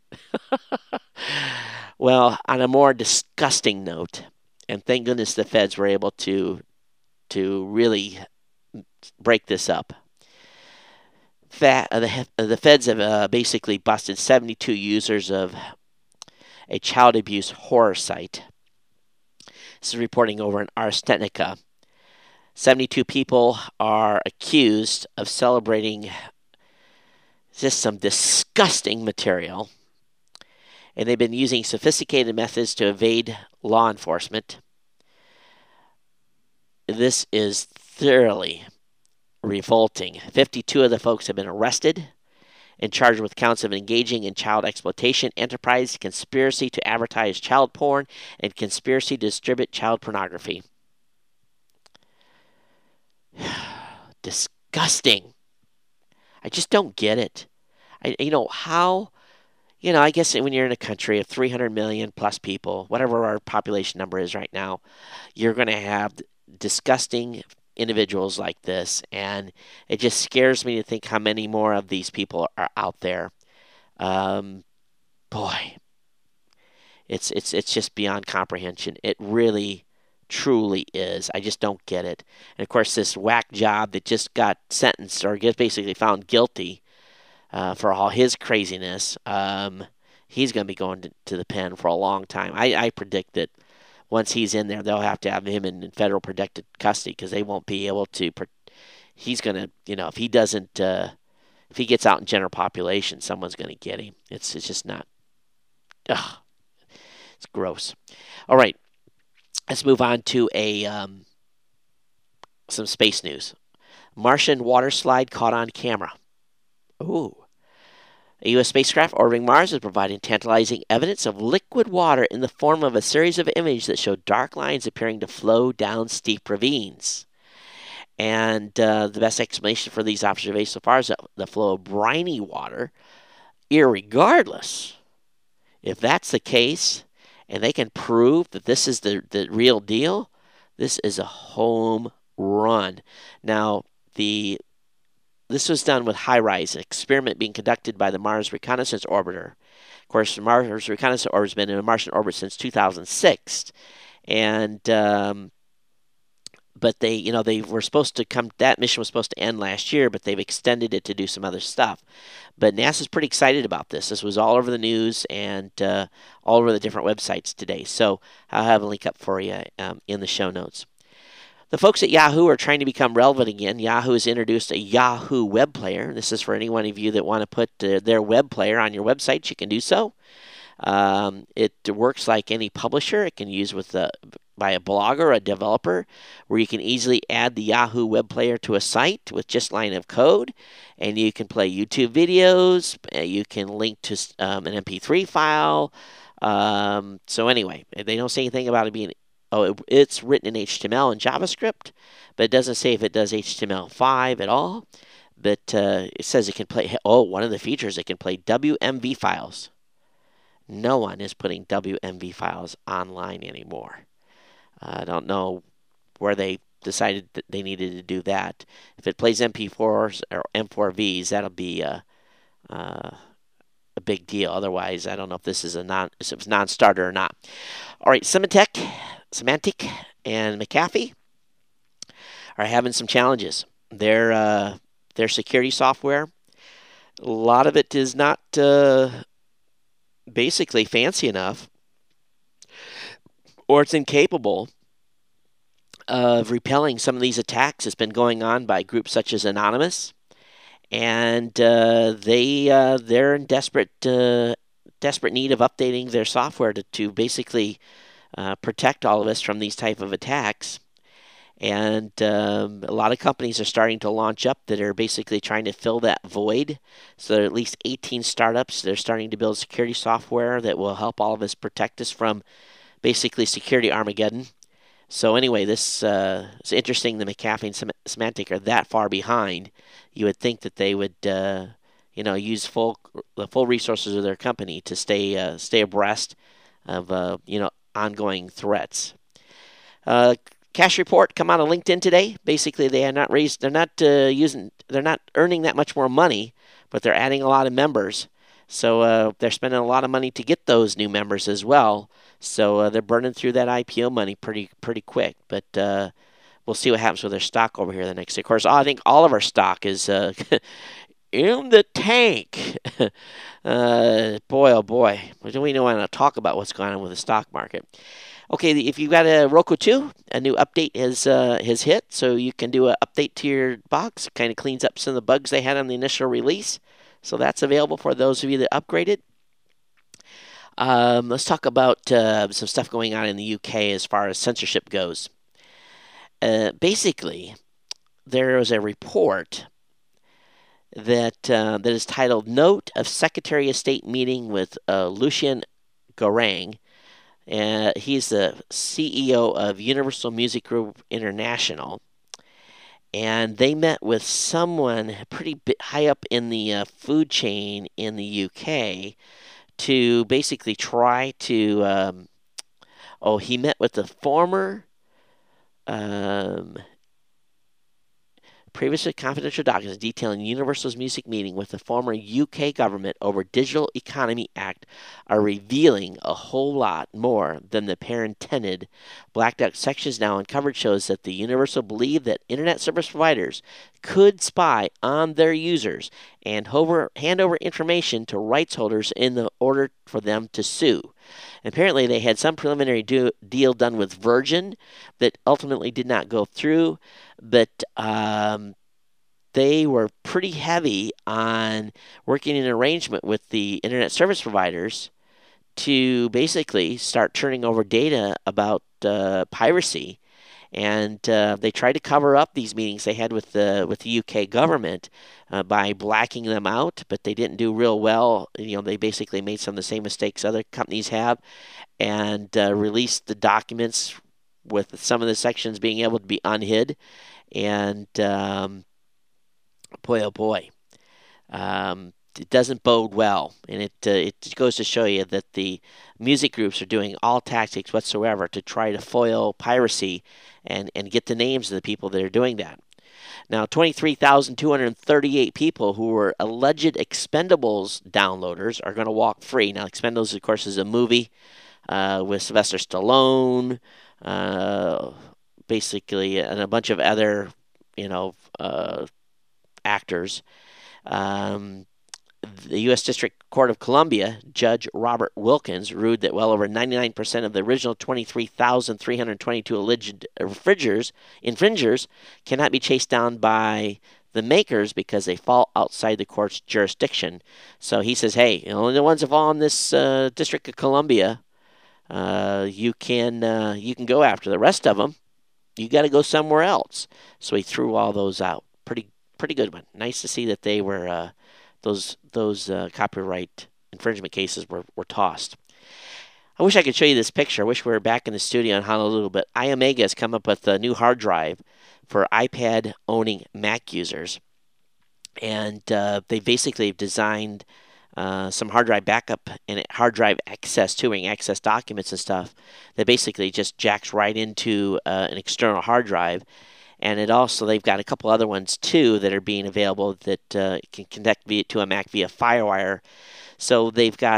Well, on a more disgusting note, and thank goodness the feds were able to really break this up. The feds have basically busted 72 users of a child abuse horror site. This is reporting over in Ars Technica. 72 people are accused of celebrating just some disgusting material. And they've been using sophisticated methods to evade law enforcement. This is thoroughly revolting. 52 of the folks have been arrested and charged with counts of engaging in child exploitation, enterprise, conspiracy to advertise child porn, and conspiracy to distribute child pornography. Disgusting. I just don't get it. How, I guess when you're in a country of 300 million plus people, whatever our population number is right now, you're going to have disgusting individuals like this, and it just scares me to think how many more of these people are out there. Um, Boy, it's just beyond comprehension. It really, truly is. I just don't get it. And of course, this whack job that just got sentenced or gets basically found guilty for all his craziness, he's going to be going to the pen for a long time. I predict that once he's in there, they'll have to have him in federal protected custody because they won't be able to. He's going to, if he doesn't, if he gets out in general population, someone's going to get him. It's just not. Ugh, it's gross. All right, let's move on to some space news. Martian water slide caught on camera. Ooh. A U.S. spacecraft orbiting Mars is providing tantalizing evidence of liquid water in the form of a series of images that show dark lines appearing to flow down steep ravines. And the best explanation for these observations so far is the flow of briny water, irregardless. If that's the case, and they can prove that this is the real deal, this is a home run. Now, this was done with HiRISE, an experiment being conducted by the Mars Reconnaissance Orbiter. Of course, the Mars Reconnaissance Orbiter has been in a Martian orbit since 2006, and but they were supposed to come. That mission was supposed to end last year, but they've extended it to do some other stuff. But NASA's pretty excited about this. This was all over the news and all over the different websites today. So I'll have a link up for you in the show notes. The folks at Yahoo are trying to become relevant again. Yahoo has introduced a Yahoo web player. This is for any one of you that want to put their web player on your website. You can do so. It works like any publisher. It can use by a blogger or a developer, where you can easily add the Yahoo web player to a site with just line of code, and you can play YouTube videos. You can link to an MP3 file. So anyway, they don't say anything about it being. It's written in HTML and JavaScript, but it doesn't say if it does HTML5 at all. But it says it can play. One of the features, it can play WMV files. No one is putting WMV files online anymore. I don't know where they decided that they needed to do that. If it plays MP4s or M4Vs, that'll be a big deal. Otherwise, I don't know if this is if it's non-starter or not. All right, Symantec and McAfee are having some challenges. Their security software, a lot of it is not basically fancy enough, or it's incapable of repelling some of these attacks that's been going on by groups such as Anonymous, and they're in desperate need of updating their software to basically protect all of us from these type of attacks. And a lot of companies are starting to launch up that are basically trying to fill that void. So there are at least 18 startups that are starting to build security software that will help all of us protect us from basically security Armageddon. So anyway, this is interesting. The McAfee and Symantec are that far behind. You would think that they would, use the full resources of their company to stay abreast of ongoing threats. Cash report come out of LinkedIn today. Basically, they're not earning that much more money, but they're adding a lot of members. So they're spending a lot of money to get those new members as well. So they're burning through that IPO money pretty quick. But we'll see what happens with their stock over here the next day. Of course, I think all of our stock is in the tank. Boy, oh boy. Do we want to talk about what's going on with the stock market? Okay, if you've got a Roku 2, a new update has hit, so you can do an update to your box. It kind of cleans up some of the bugs they had on the initial release. So that's available for those of you that upgraded. Let's talk about some stuff going on in the UK as far as censorship goes. Basically, there was a report that is titled "Note of Secretary of State Meeting with Lucian Gorang." He's the CEO of Universal Music Group International. and they met with someone pretty high up in the food chain in the UK to basically try to. He met with the former. Um, Previously, confidential documents detailing Universal's music meeting with the former UK government over Digital Economy Act are revealing a whole lot more than the pair intended. Blacked out sections now uncovered shows that the Universal believed that internet service providers could spy on their users and hand over information to rights holders in the order for them to sue. Apparently, they had some preliminary deal done with Virgin that ultimately did not go through, but they were pretty heavy on working in an arrangement with the internet service providers to basically start turning over data about piracy. And they tried to cover up these meetings they had with the UK government by blacking them out, but they didn't do real well. They basically made some of the same mistakes other companies have, and released the documents with some of the sections being able to be unhid. And boy, oh boy, it doesn't bode well, and it goes to show you that the music groups are doing all tactics whatsoever to try to foil piracy and get the names of the people that are doing that. Now, 23,238 people who were alleged Expendables downloaders are going to walk free. Now, Expendables, of course, is a movie with Sylvester Stallone, basically, and a bunch of other, actors. The U.S. District Court of Columbia, Judge Robert Wilkins, ruled that well over 99% of the original 23,322 alleged infringers cannot be chased down by the makers because they fall outside the court's jurisdiction. So he says, hey, only the ones that fall in this District of Columbia, you can go after. The rest of them, you got to go somewhere else. So he threw all those out. Pretty good one. Nice to see that they were those copyright infringement cases were tossed. I wish I could show you this picture. I wish we were back in the studio in Honolulu, but iOmega has come up with a new hard drive for iPad-owning Mac users. And they basically designed some hard drive backup and hard drive access, touring access documents and stuff that basically just jacks right into an external hard drive. And they've got a couple other ones too that are being available that can connect to a Mac via FireWire. So they've got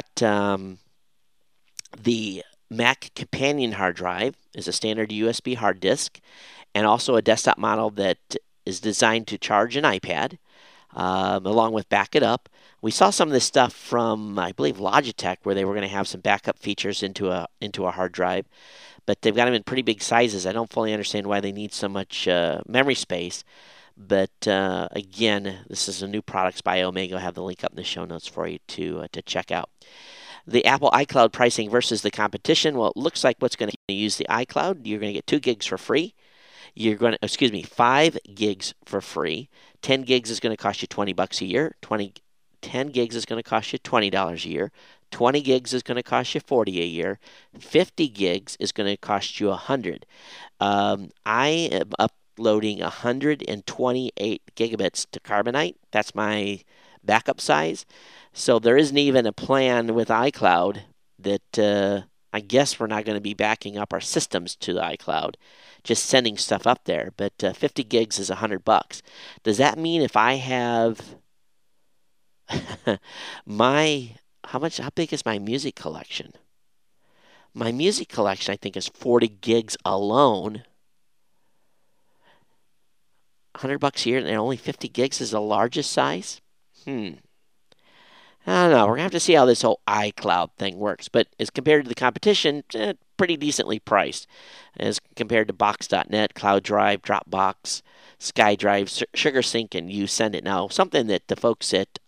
the Mac Companion hard drive is a standard USB hard disk, and also a desktop model that is designed to charge an iPad, along with back it up. We saw some of this stuff from, I believe, Logitech, where they were going to have some backup features into a hard drive. But they've got them in pretty big sizes. I don't fully understand why they need so much memory space. But again, this is a new products by iOmega. I'll have the link up in the show notes for you to check out. The Apple iCloud pricing versus the competition. Well, it looks like what's going to use the iCloud. You're going to get 2 gigs for free. 5 gigs for free. 10 gigs is going to cost you $20 a year. 10 gigs is going to cost you $20 a year. 20 gigs is going to cost you $40 a year. 50 gigs is going to cost you $100. I am uploading 128 gigabits to Carbonite. That's my backup size. So there isn't even a plan with iCloud that I guess we're not going to be backing up our systems to the iCloud, just sending stuff up there. But 50 gigs is $100. Does that mean if I have how big is my music collection? My music collection, I think, is 40 gigs alone. $100 a year, and only 50 gigs is the largest size? I don't know. We're going to have to see how this whole iCloud thing works. But as compared to the competition, pretty decently priced. As compared to Box.net, Cloud Drive, Dropbox, SkyDrive, SugarSync, and YouSendIt. Now, something that the folks at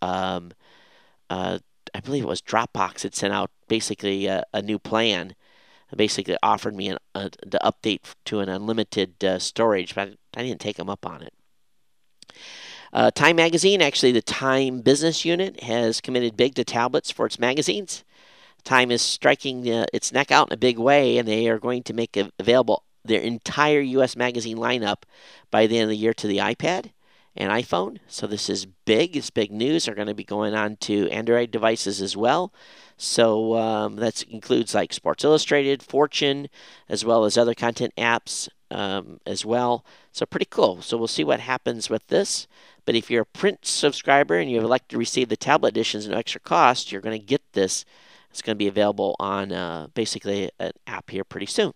I believe it was Dropbox had sent out basically a new plan. Basically offered me the update to an unlimited storage, but I didn't take them up on it. Time Magazine, actually the Time business unit, has committed big to tablets for its magazines. Time is striking its neck out in a big way, and they are going to make available their entire U.S. magazine lineup by the end of the year to the iPad and iPhone. So this is big. It's big news. They're going to be going on to Android devices as well. So that includes like Sports Illustrated, Fortune, as well as other content apps as well. So pretty cool. So we'll see what happens with this. But if you're a print subscriber and you've elected to receive the tablet editions at no extra cost, you're going to get this. It's going to be available on basically an app here pretty soon.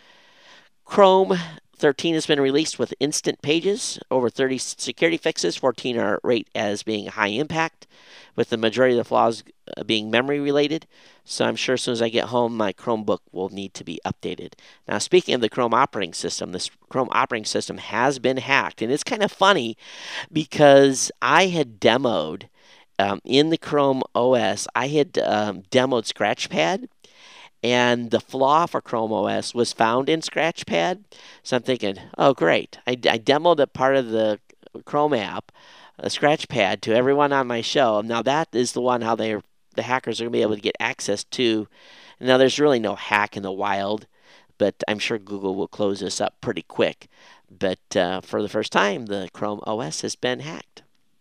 Chrome 13 has been released with instant pages, over 30 security fixes. 14 are rated as being high impact, with the majority of the flaws being memory related. So I'm sure as soon as I get home, my Chromebook will need to be updated. Now, speaking of the Chrome operating system, this Chrome operating system has been hacked. And it's kind of funny because I had demoed in the Chrome OS, I had demoed Scratchpad. And the flaw for Chrome OS was found in Scratchpad. So I'm thinking, oh, great. I demoed a part of the Chrome app, Scratchpad, to everyone on my show. Now, that is the one how the hackers are going to be able to get access to. Now, there's really no hack in the wild, but I'm sure Google will close this up pretty quick. But for the first time, the Chrome OS has been hacked.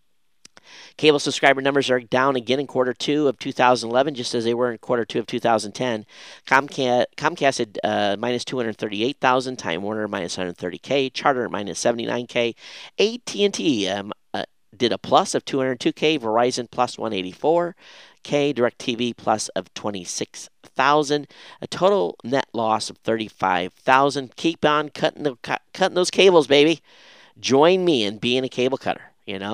Cable subscriber numbers are down again in quarter 2 of 2011, just as they were in quarter 2 of 2010. Comcast had minus 238,000, Time Warner minus 130K, Charter minus 79K, AT&T did a plus of 202K, Verizon plus 184K, DirecTV plus of 26,000, a total net loss of 35,000. Keep on cutting those cables, baby. Join me in being a cable cutter.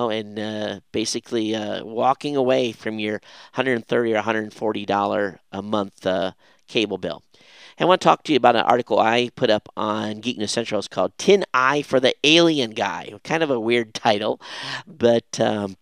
And basically walking away from your $130 or $140 a month cable bill. I want to talk to you about an article I put up on Geek News Central. It's called Tin Eye for the Alien Guy. Kind of a weird title, but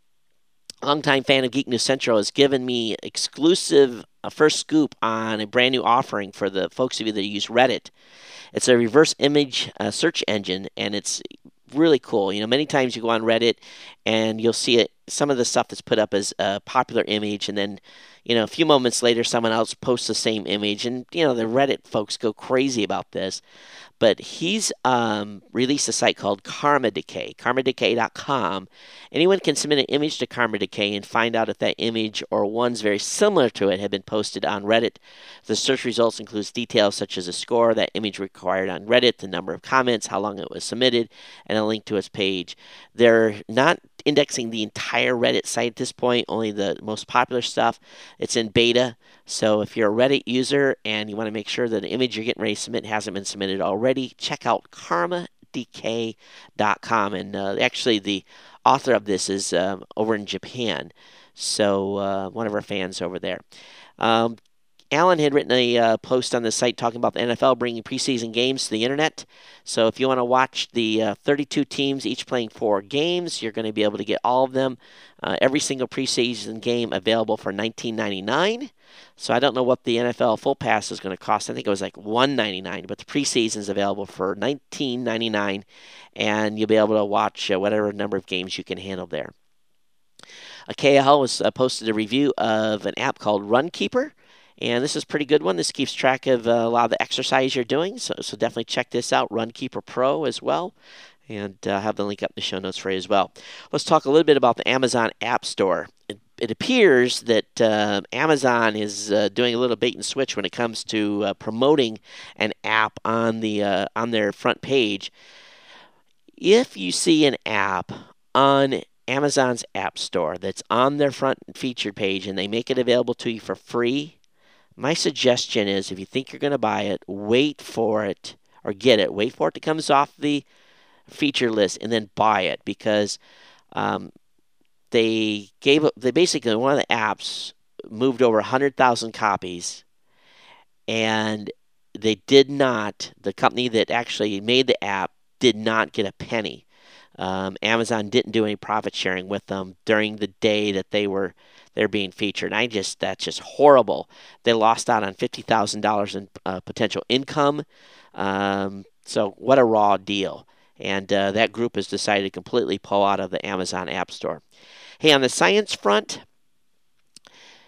longtime fan of Geek News Central has given me exclusive first scoop on a brand new offering for the folks of you that use Reddit. It's a reverse image search engine, and it's really cool. Many times you go on Reddit and you'll see it. Some of the stuff that's put up as a popular image, and then, a few moments later, someone else posts the same image, and the Reddit folks go crazy about this. But he's released a site called Karma Decay, karmadecay.com. Anyone can submit an image to Karma Decay and find out if that image or ones very similar to it have been posted on Reddit. The search results includes details such as a score that image required on Reddit, the number of comments, how long it was submitted, and a link to its page. They're not indexing the entire Reddit site at this point, only the most popular stuff. It's in beta, so if you're a Reddit user and you want to make sure that the image you're getting ready to submit hasn't been submitted already, check out karmadecay.com. And actually, the author of this is over in Japan, so one of our fans over there. Alan had written a post on the site talking about the NFL bringing preseason games to the internet. So if you want to watch the 32 teams, each playing 4 games, you're going to be able to get all of them. Every single preseason game available for $19.99. So I don't know what the NFL Full Pass is going to cost. I think it was like $199, but the preseason is available for $19.99, and you'll be able to watch whatever number of games you can handle there. KL has posted a review of an app called Runkeeper. And this is a pretty good one. This keeps track of a lot of the exercise you're doing. So definitely check this out, Runkeeper Pro as well. And have the link up in the show notes for you as well. Let's talk a little bit about the Amazon App Store. It appears that Amazon is doing a little bait and switch when it comes to promoting an app on their front page. If you see an app on Amazon's App Store that's on their front featured page and they make it available to you for free, my suggestion is if you think you're going to buy it, wait for it or get it. Wait for it to come off the feature list and then buy it, because they basically, one of the apps moved over 100,000 copies, and the company that actually made the app did not get a penny. Amazon didn't do any profit sharing with them during the day that they're being featured. That's just horrible. They lost out on $50,000 in potential income. So what a raw deal. And that group has decided to completely pull out of the Amazon App Store. Hey, on the science front,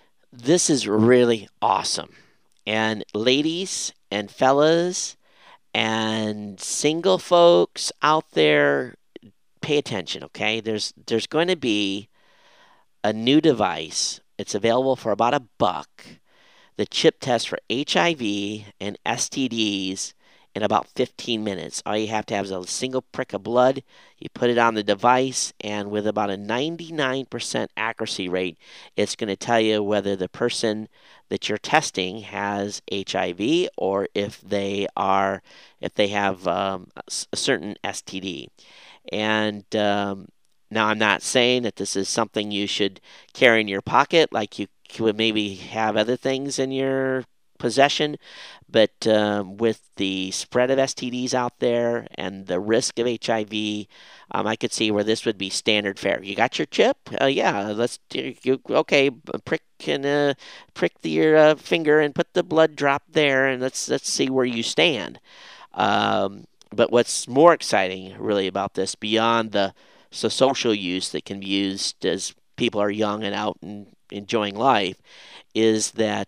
this is really awesome. And ladies and fellas And single folks out there, pay attention, okay? There's going to be a new device. It's available for about $1. The chip test for HIV and STDs in about 15 minutes. All you have to have is a single prick of blood. You put it on the device, and with about a 99% accuracy rate, it's going to tell you whether the person that you're testing has HIV or if they have a certain STD. And now, I'm not saying that this is something you should carry in your pocket, like you would maybe have other things in your possession, but with the spread of STDs out there and the risk of HIV, I could see where this would be standard fare. You got your chip? Yeah, okay. Prick your finger and put the blood drop there, and let's see where you stand. But what's more exciting, really, about this, beyond the social use that can be used as people are young and out and enjoying life, is that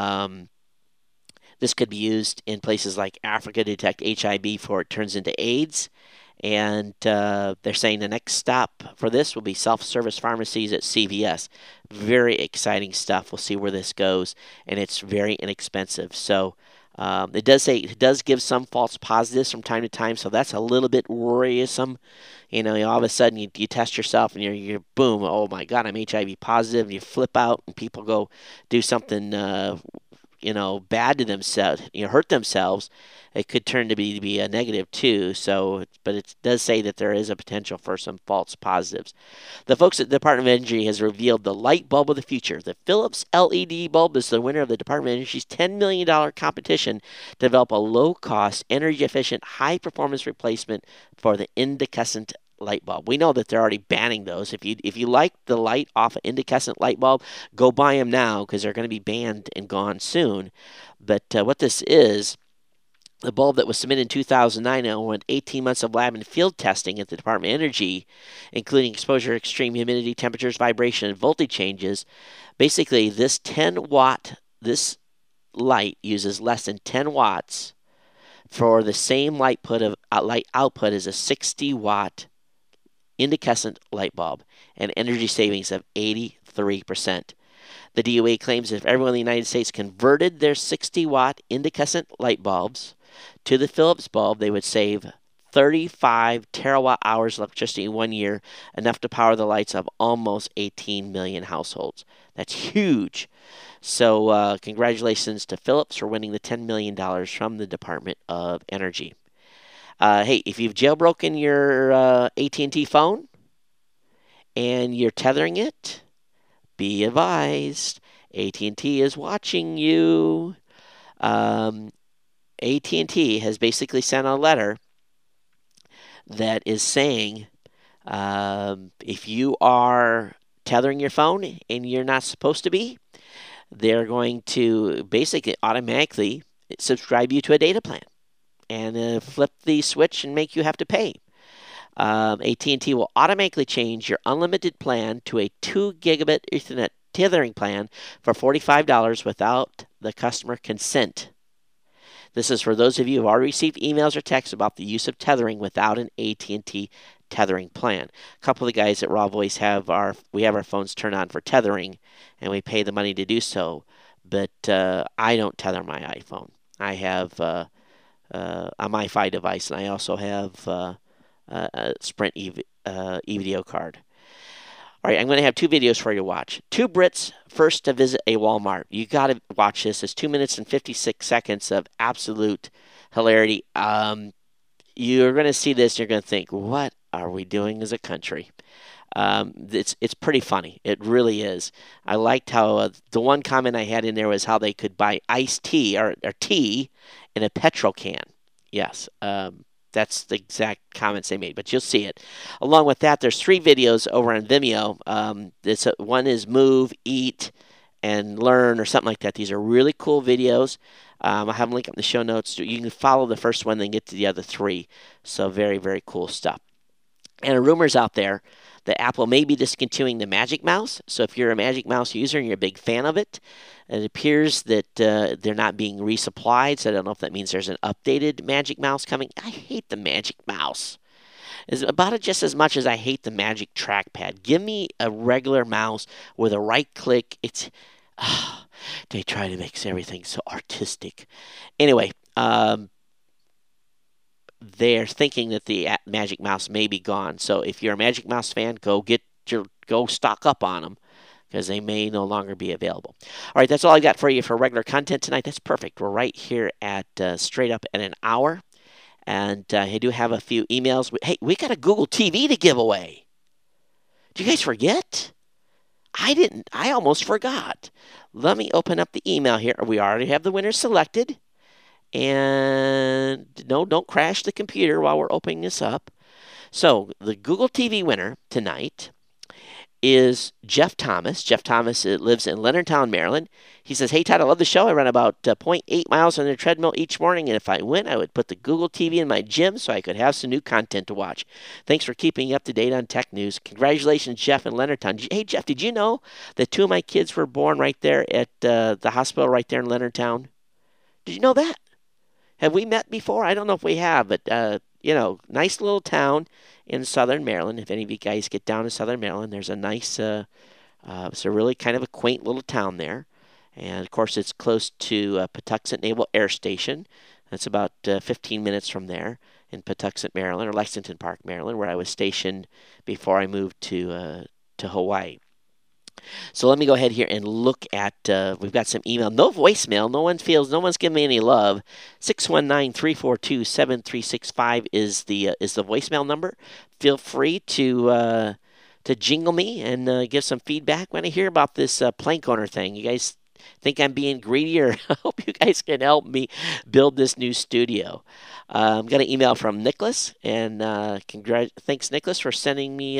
this could be used in places like Africa to detect HIV before it turns into AIDS. And they're saying the next stop for this will be self-service pharmacies at CVS. Very exciting stuff. We'll see where this goes, and it's very inexpensive. So it does give some false positives from time to time, so that's a little bit worrisome. All of a sudden you test yourself and you're boom, oh my God, I'm HIV positive, and you flip out and people go do something bad to themselves, hurt themselves. It could turn to be a negative too. So, but it does say that there is a potential for some false positives. The folks at the Department of Energy has revealed the light bulb of the future. The Philips LED bulb is the winner of the Department of Energy's $10 million competition to develop a low-cost, energy-efficient, high-performance replacement for the incandescent light bulb. We know that they're already banning those. If you like the light off an incandescent light bulb, go buy them now because they're going to be banned and gone soon. But what this is, the bulb that was submitted in 2009 and went 18 months of lab and field testing at the Department of Energy, including exposure, extreme humidity, temperatures, vibration, and voltage changes. Basically, this light uses less than 10 watts for the same light output as a 60-watt incandescent light bulb, and energy savings of 83%. The DOE claims that if everyone in the United States converted their 60-watt incandescent light bulbs to the Philips bulb, they would save 35 terawatt hours of electricity in 1 year, enough to power the lights of almost 18 million households. That's huge. So congratulations to Philips for winning the $10 million from the Department of Energy. Hey, if you've jailbroken your AT&T phone and you're tethering it, be advised, AT&T is watching you. AT&T has basically sent a letter that is saying if you are tethering your phone and you're not supposed to be, they're going to basically automatically subscribe you to a data plan and flip the switch and make you have to pay. AT&T will automatically change your unlimited plan to a 2 gigabit Ethernet tethering plan for $45 without the customer consent. This is for those of you who have already received emails or texts about the use of tethering without an AT&T tethering plan. A couple of the guys at Raw Voice have our phones turned on for tethering, and we pay the money to do so. But I don't tether my iPhone. I have a MiFi device, and I also have a Sprint eVideo card. All right, I'm going to have 2 videos for you to watch. 2 Brits first to visit a Walmart. You got to watch this. It's 2 minutes and 56 seconds of absolute hilarity. You're going to see this, and you're going to think, what are we doing as a country? It's pretty funny. It really is. I liked how the one comment I had in there was how they could buy iced tea or tea in a petrol can. Yes, that's the exact comments they made, but you'll see it. Along with that, there's 3 videos over on Vimeo. One is Move, Eat, and Learn, or something like that. These are really cool videos. I'll have a link up in the show notes. You can follow the first one, then get to the other 3. So very, very cool stuff. And rumors out there that Apple may be discontinuing the Magic Mouse. So if you're a Magic Mouse user and you're a big fan of it, it appears that they're not being resupplied. So I don't know if that means there's an updated Magic Mouse coming. I hate the Magic Mouse. It's about it just as much as I hate the Magic Trackpad. Give me a regular mouse with a right click. They try to make everything so artistic. Anyway, they're thinking that the Magic Mouse may be gone. So if you're a Magic Mouse fan, go stock up on them because they may no longer be available. All right, that's all I got for you for regular content tonight. That's perfect. We're right here at straight up at an hour. And I do have a few emails. Hey, we got a Google TV to give away. Did you guys forget? I didn't. I almost forgot. Let me open up the email here. We already have the winners selected. And no, don't crash the computer while we're opening this up. So the Google TV winner tonight is Jeff Thomas. Jeff Thomas lives in Leonardtown, Maryland. He says, "Hey, Todd, I love the show. I run about 0.8 miles on the treadmill each morning, and if I win, I would put the Google TV in my gym so I could have some new content to watch. Thanks for keeping up to date on tech news. Congratulations, Jeff in Leonardtown." Hey, Jeff, did you know that 2 of my kids were born right there at the hospital right there in Leonardtown? Did you know that? Have we met before? I don't know if we have, but, nice little town in southern Maryland. If any of you guys get down to southern Maryland, there's a nice, it's a really kind of a quaint little town there. And, of course, it's close to Patuxent Naval Air Station. That's about 15 minutes from there in Patuxent, Maryland, or Lexington Park, Maryland, where I was stationed before I moved to Hawaii. So let me go ahead here and look at, we've got some email. No voicemail. No one's giving me any love. 619-342-7365 is the voicemail number. Feel free to jingle me and give some feedback when I hear about this plank owner thing. You guys think I'm being greedy, or I hope you guys can help me build this new studio. I'm going to email from Nicholas, and thanks, Nicholas, for sending me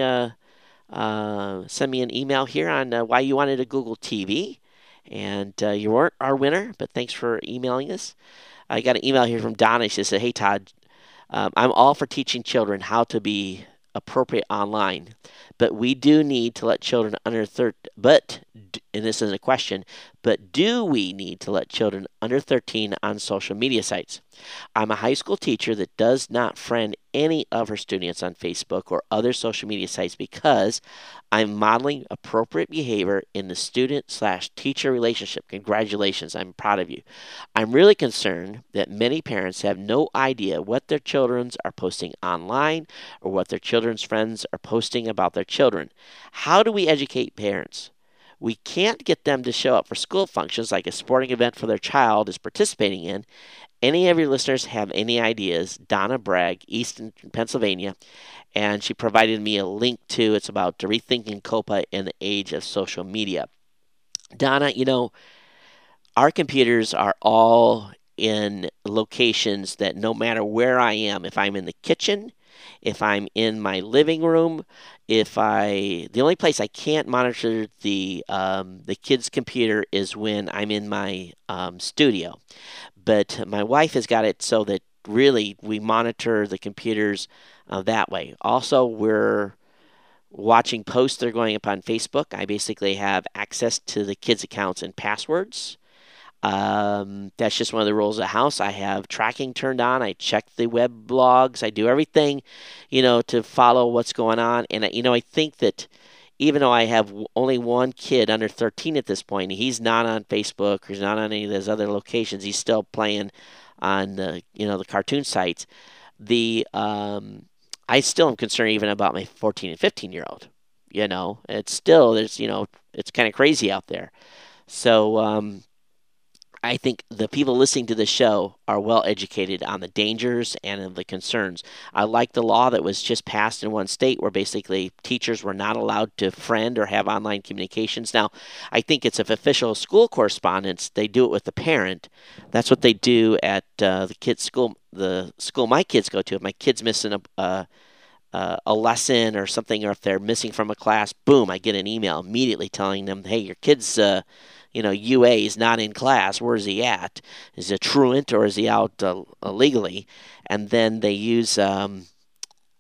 send me an email here on why you wanted a Google TV. And you weren't our winner, but thanks for emailing us. I got an email here from Donna. She said, "Hey, Todd, I'm all for teaching children how to be appropriate online, but we do need to let children under 13, and this is a question, but do we need to let children under 13 on social media sites? I'm a high school teacher that does not friend any of her students on Facebook or other social media sites because I'm modeling appropriate behavior in the student/teacher relationship. Congratulations, I'm proud of you. I'm really concerned that many parents have no idea what their children are posting online or what their children's friends are posting about their children. How do we educate parents? We can't get them to show up for school functions like a sporting event for their child is participating in. Any of your listeners have any ideas?" Donna Bragg, Easton, Pennsylvania. And she provided me a link to, it's about rethinking COPA in the age of social media. Donna, our computers are all in locations that no matter where I am, if I'm in the kitchen, if I'm in my living room, the only place I can't monitor the kid's computer is when I'm in my studio. But my wife has got it so that really we monitor the computers that way. Also, we're watching posts that are going up on Facebook. I basically have access to the kids' accounts and passwords. That's just one of the rules of the house. I have tracking turned on. I check the web blogs. I do everything, to follow what's going on. And, I think that even though I have only one kid under 13 at this point, he's not on Facebook or he's not on any of those other locations. He's still playing on the cartoon sites. I still am concerned even about my 14 and 15-year-old. It's still, it's kind of crazy out there. So, I think the people listening to the show are well educated on the dangers and the concerns. I like the law that was just passed in one state where basically teachers were not allowed to friend or have online communications. Now, I think it's if official school correspondence, they do it with the parent. That's what they do at the school my kids go to. If my kid's missing a lesson or something, or if they're missing from a class, boom, I get an email immediately telling them, "Hey, your kid's UA is not in class. Where is he at? Is he a truant or is he out illegally?" And then they use,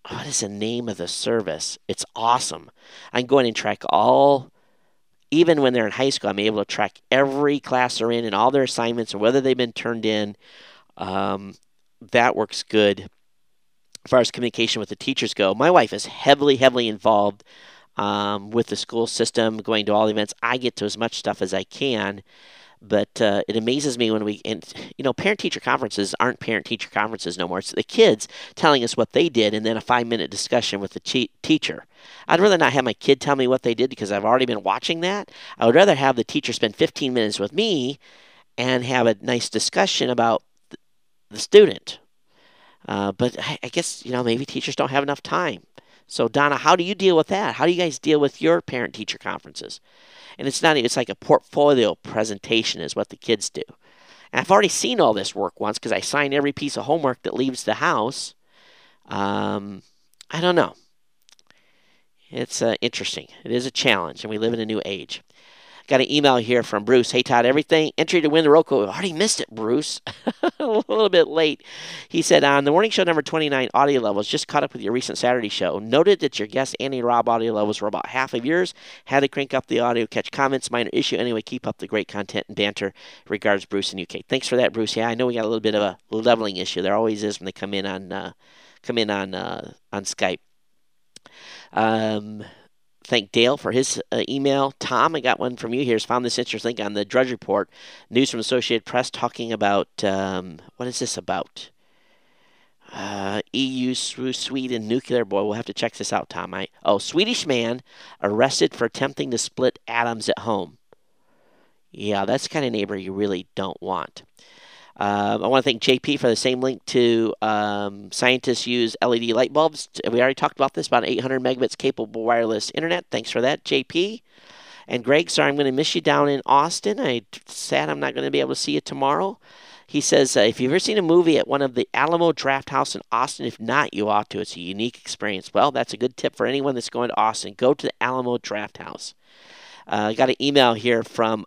what is the name of the service? It's awesome. I can go in and track all, even when they're in high school, I'm able to track every class they're in and all their assignments and whether they've been turned in. That works good. As far as communication with the teachers go, my wife is heavily involved with the school system, going to all the events. I get to as much stuff as I can, but it amazes me when parent-teacher conferences aren't parent-teacher conferences no more. It's the kids telling us what they did and then a 5-minute discussion with the teacher. I'd rather not have my kid tell me what they did because I've already been watching that. I would rather have the teacher spend 15 minutes with me and have a nice discussion about the student. But I guess, maybe teachers don't have enough time. So, Donna, how do you deal with that? How do you guys deal with your parent-teacher conferences? And it's like a portfolio presentation is what the kids do. And I've already seen all this work once because I sign every piece of homework that leaves the house. I don't know. It's interesting. It is a challenge, and we live in a new age. Got an email here from Bruce. Hey, Todd, everything entry to win the Roku. I already missed it, Bruce. A little bit late. He said, on the morning show number 29, audio levels, just caught up with your recent Saturday show. Noted that your guest, Andy and Rob, audio levels were about half of yours. Had to crank up the audio, catch comments, minor issue. Anyway, keep up the great content and banter. Regards, Bruce in UK. Thanks for that, Bruce. Yeah, I know we got a little bit of a leveling issue. There always is when they come in on Skype. Thank Dale for his email. Tom, I got one from you here. Found this interesting link on the Drudge Report. News from Associated Press talking about, what is this about? EU, Sweden, nuclear. Boy, we'll have to check this out, Tom. Swedish man arrested for attempting to split atoms at home. Yeah, that's the kind of neighbor you really don't want. I want to thank JP for the same link to scientists use LED light bulbs. We already talked about this, about 800 megabits capable wireless internet. Thanks for that, JP. And Greg, sorry, I'm going to miss you down in Austin. Sad I'm not going to be able to see you tomorrow. He says, if you've ever seen a movie at one of the Alamo Draft House in Austin, if not, you ought to. It's a unique experience. Well, that's a good tip for anyone that's going to Austin. Go to the Alamo Draft House. I got an email here from...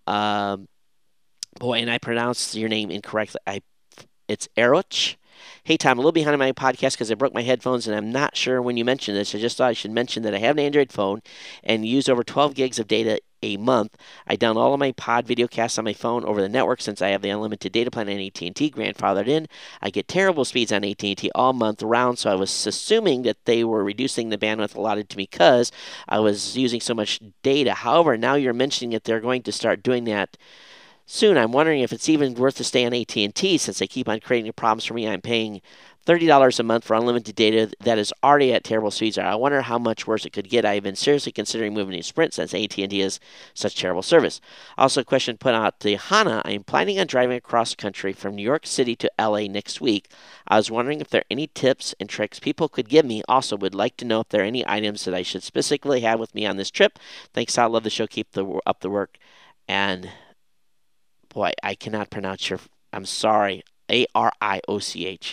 boy, and I pronounced your name incorrectly. It's Eroch. Hey, Tom, a little behind on my podcast because I broke my headphones, and I'm not sure when you mentioned this. I just thought I should mention that I have an Android phone and use over 12 gigs of data a month. I download all of my pod video casts on my phone over the network since I have the unlimited data plan on AT&T grandfathered in. I get terrible speeds on AT&T all month round, so I was assuming that they were reducing the bandwidth allotted to me because I was using so much data. However, now you're mentioning that they're going to start doing that soon. I'm wondering if it's even worth to stay on AT&T since they keep on creating problems for me. I'm paying $30 a month for unlimited data that is already at terrible speeds. I wonder how much worse it could get. I've been seriously considering moving to Sprint since AT&T has such terrible service. Also, a question put out to Hannah. I'm planning on driving across country from New York City to LA next week. I was wondering if there are any tips and tricks people could give me. Also, would like to know if there are any items that I should specifically have with me on this trip. Thanks, I love the show. Keep up the work. And boy, I cannot pronounce I'm sorry, Arioch.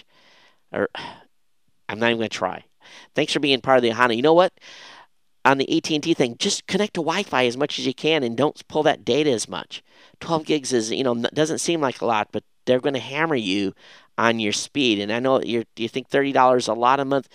I'm not even going to try. Thanks for being part of the Ahana. You know what? On the AT&T thing, just connect to Wi-Fi as much as you can and don't pull that data as much. 12 gigs is, doesn't seem like a lot, but they're going to hammer you on your speed. And I know you think $30 a lot a month.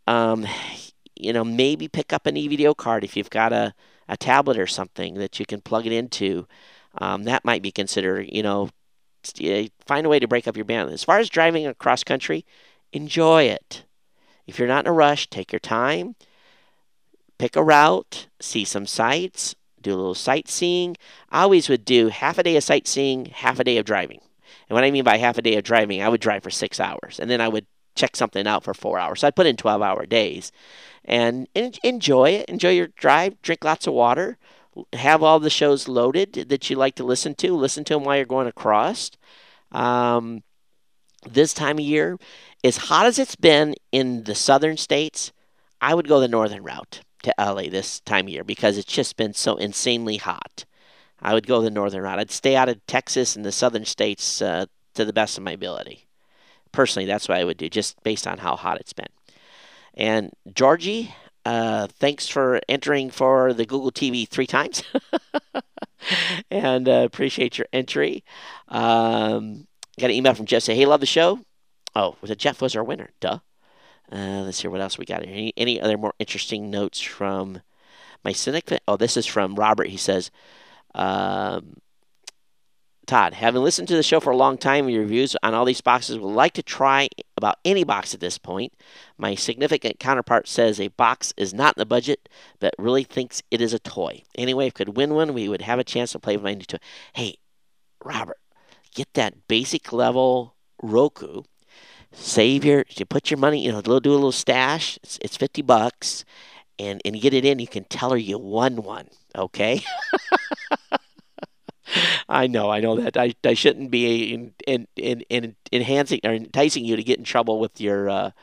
Maybe pick up an eVideo card if you've got a tablet or something that you can plug it into. That might be considered, find a way to break up your bandwidth. As far as driving across country, enjoy it. If you're not in a rush, take your time, pick a route, see some sights, do a little sightseeing. I always would do half a day of sightseeing, half a day of driving. And what I mean by half a day of driving, I would drive for 6 hours, and then I would check something out for 4 hours. So I'd put in 12-hour days. And enjoy it. Enjoy your drive. Drink lots of water. Have all the shows loaded that you like to listen to. Listen to them while you're going across. This time of year, as hot as it's been in the southern states, I would go the northern route to LA this time of year because it's just been so insanely hot. I would go the northern route. I'd stay out of Texas and the southern states to the best of my ability. Personally, that's what I would do, just based on how hot it's been. And Georgie, thanks for entering for the Google TV 3 times. And appreciate your entry. Got an email from Jeff saying, hey, love the show. Oh, was it Jeff was our winner? Duh. Let's see what else we got here. Any other more interesting notes from my cynic? Oh, this is from Robert. He says, Todd, having listened to the show for a long time, your reviews on all these boxes, would like to try about any box at this point. My significant counterpart says a box is not in the budget, but really thinks it is a toy. Anyway, if I could win one, we would have a chance to play with my new toy. Hey, Robert, get that basic level Roku. You put your money, do a little stash. It's $50, and you get it in. You can tell her you won one. Okay. I know that I shouldn't be in enhancing or enticing you to get in trouble with your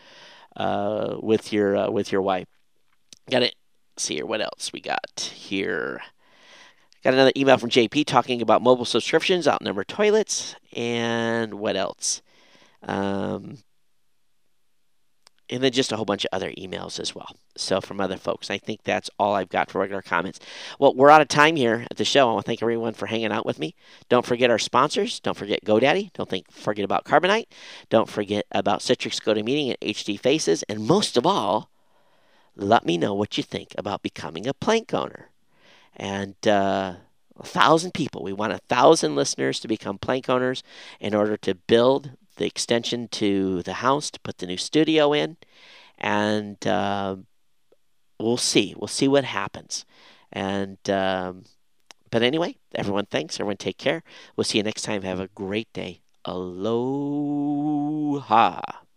wife. Got it. See here. What else we got here? Got another email from JP talking about mobile subscriptions, outnumber toilets, and what else? And then just a whole bunch of other emails as well. So from other folks. I think that's all I've got for regular comments. Well, we're out of time here at the show. I want to thank everyone for hanging out with me. Don't forget our sponsors. Don't forget GoDaddy. Don't forget about Carbonite. Don't forget about Citrix GoToMeeting and HD Faces. And most of all, let me know what you think about becoming a Plank owner. And 1,000 people. We want 1,000 listeners to become Plank owners in order to build the extension to the house, to put the new studio in, and we'll see. We'll see what happens. And but anyway, everyone, thanks. Everyone, take care. We'll see you next time. Have a great day. Aloha.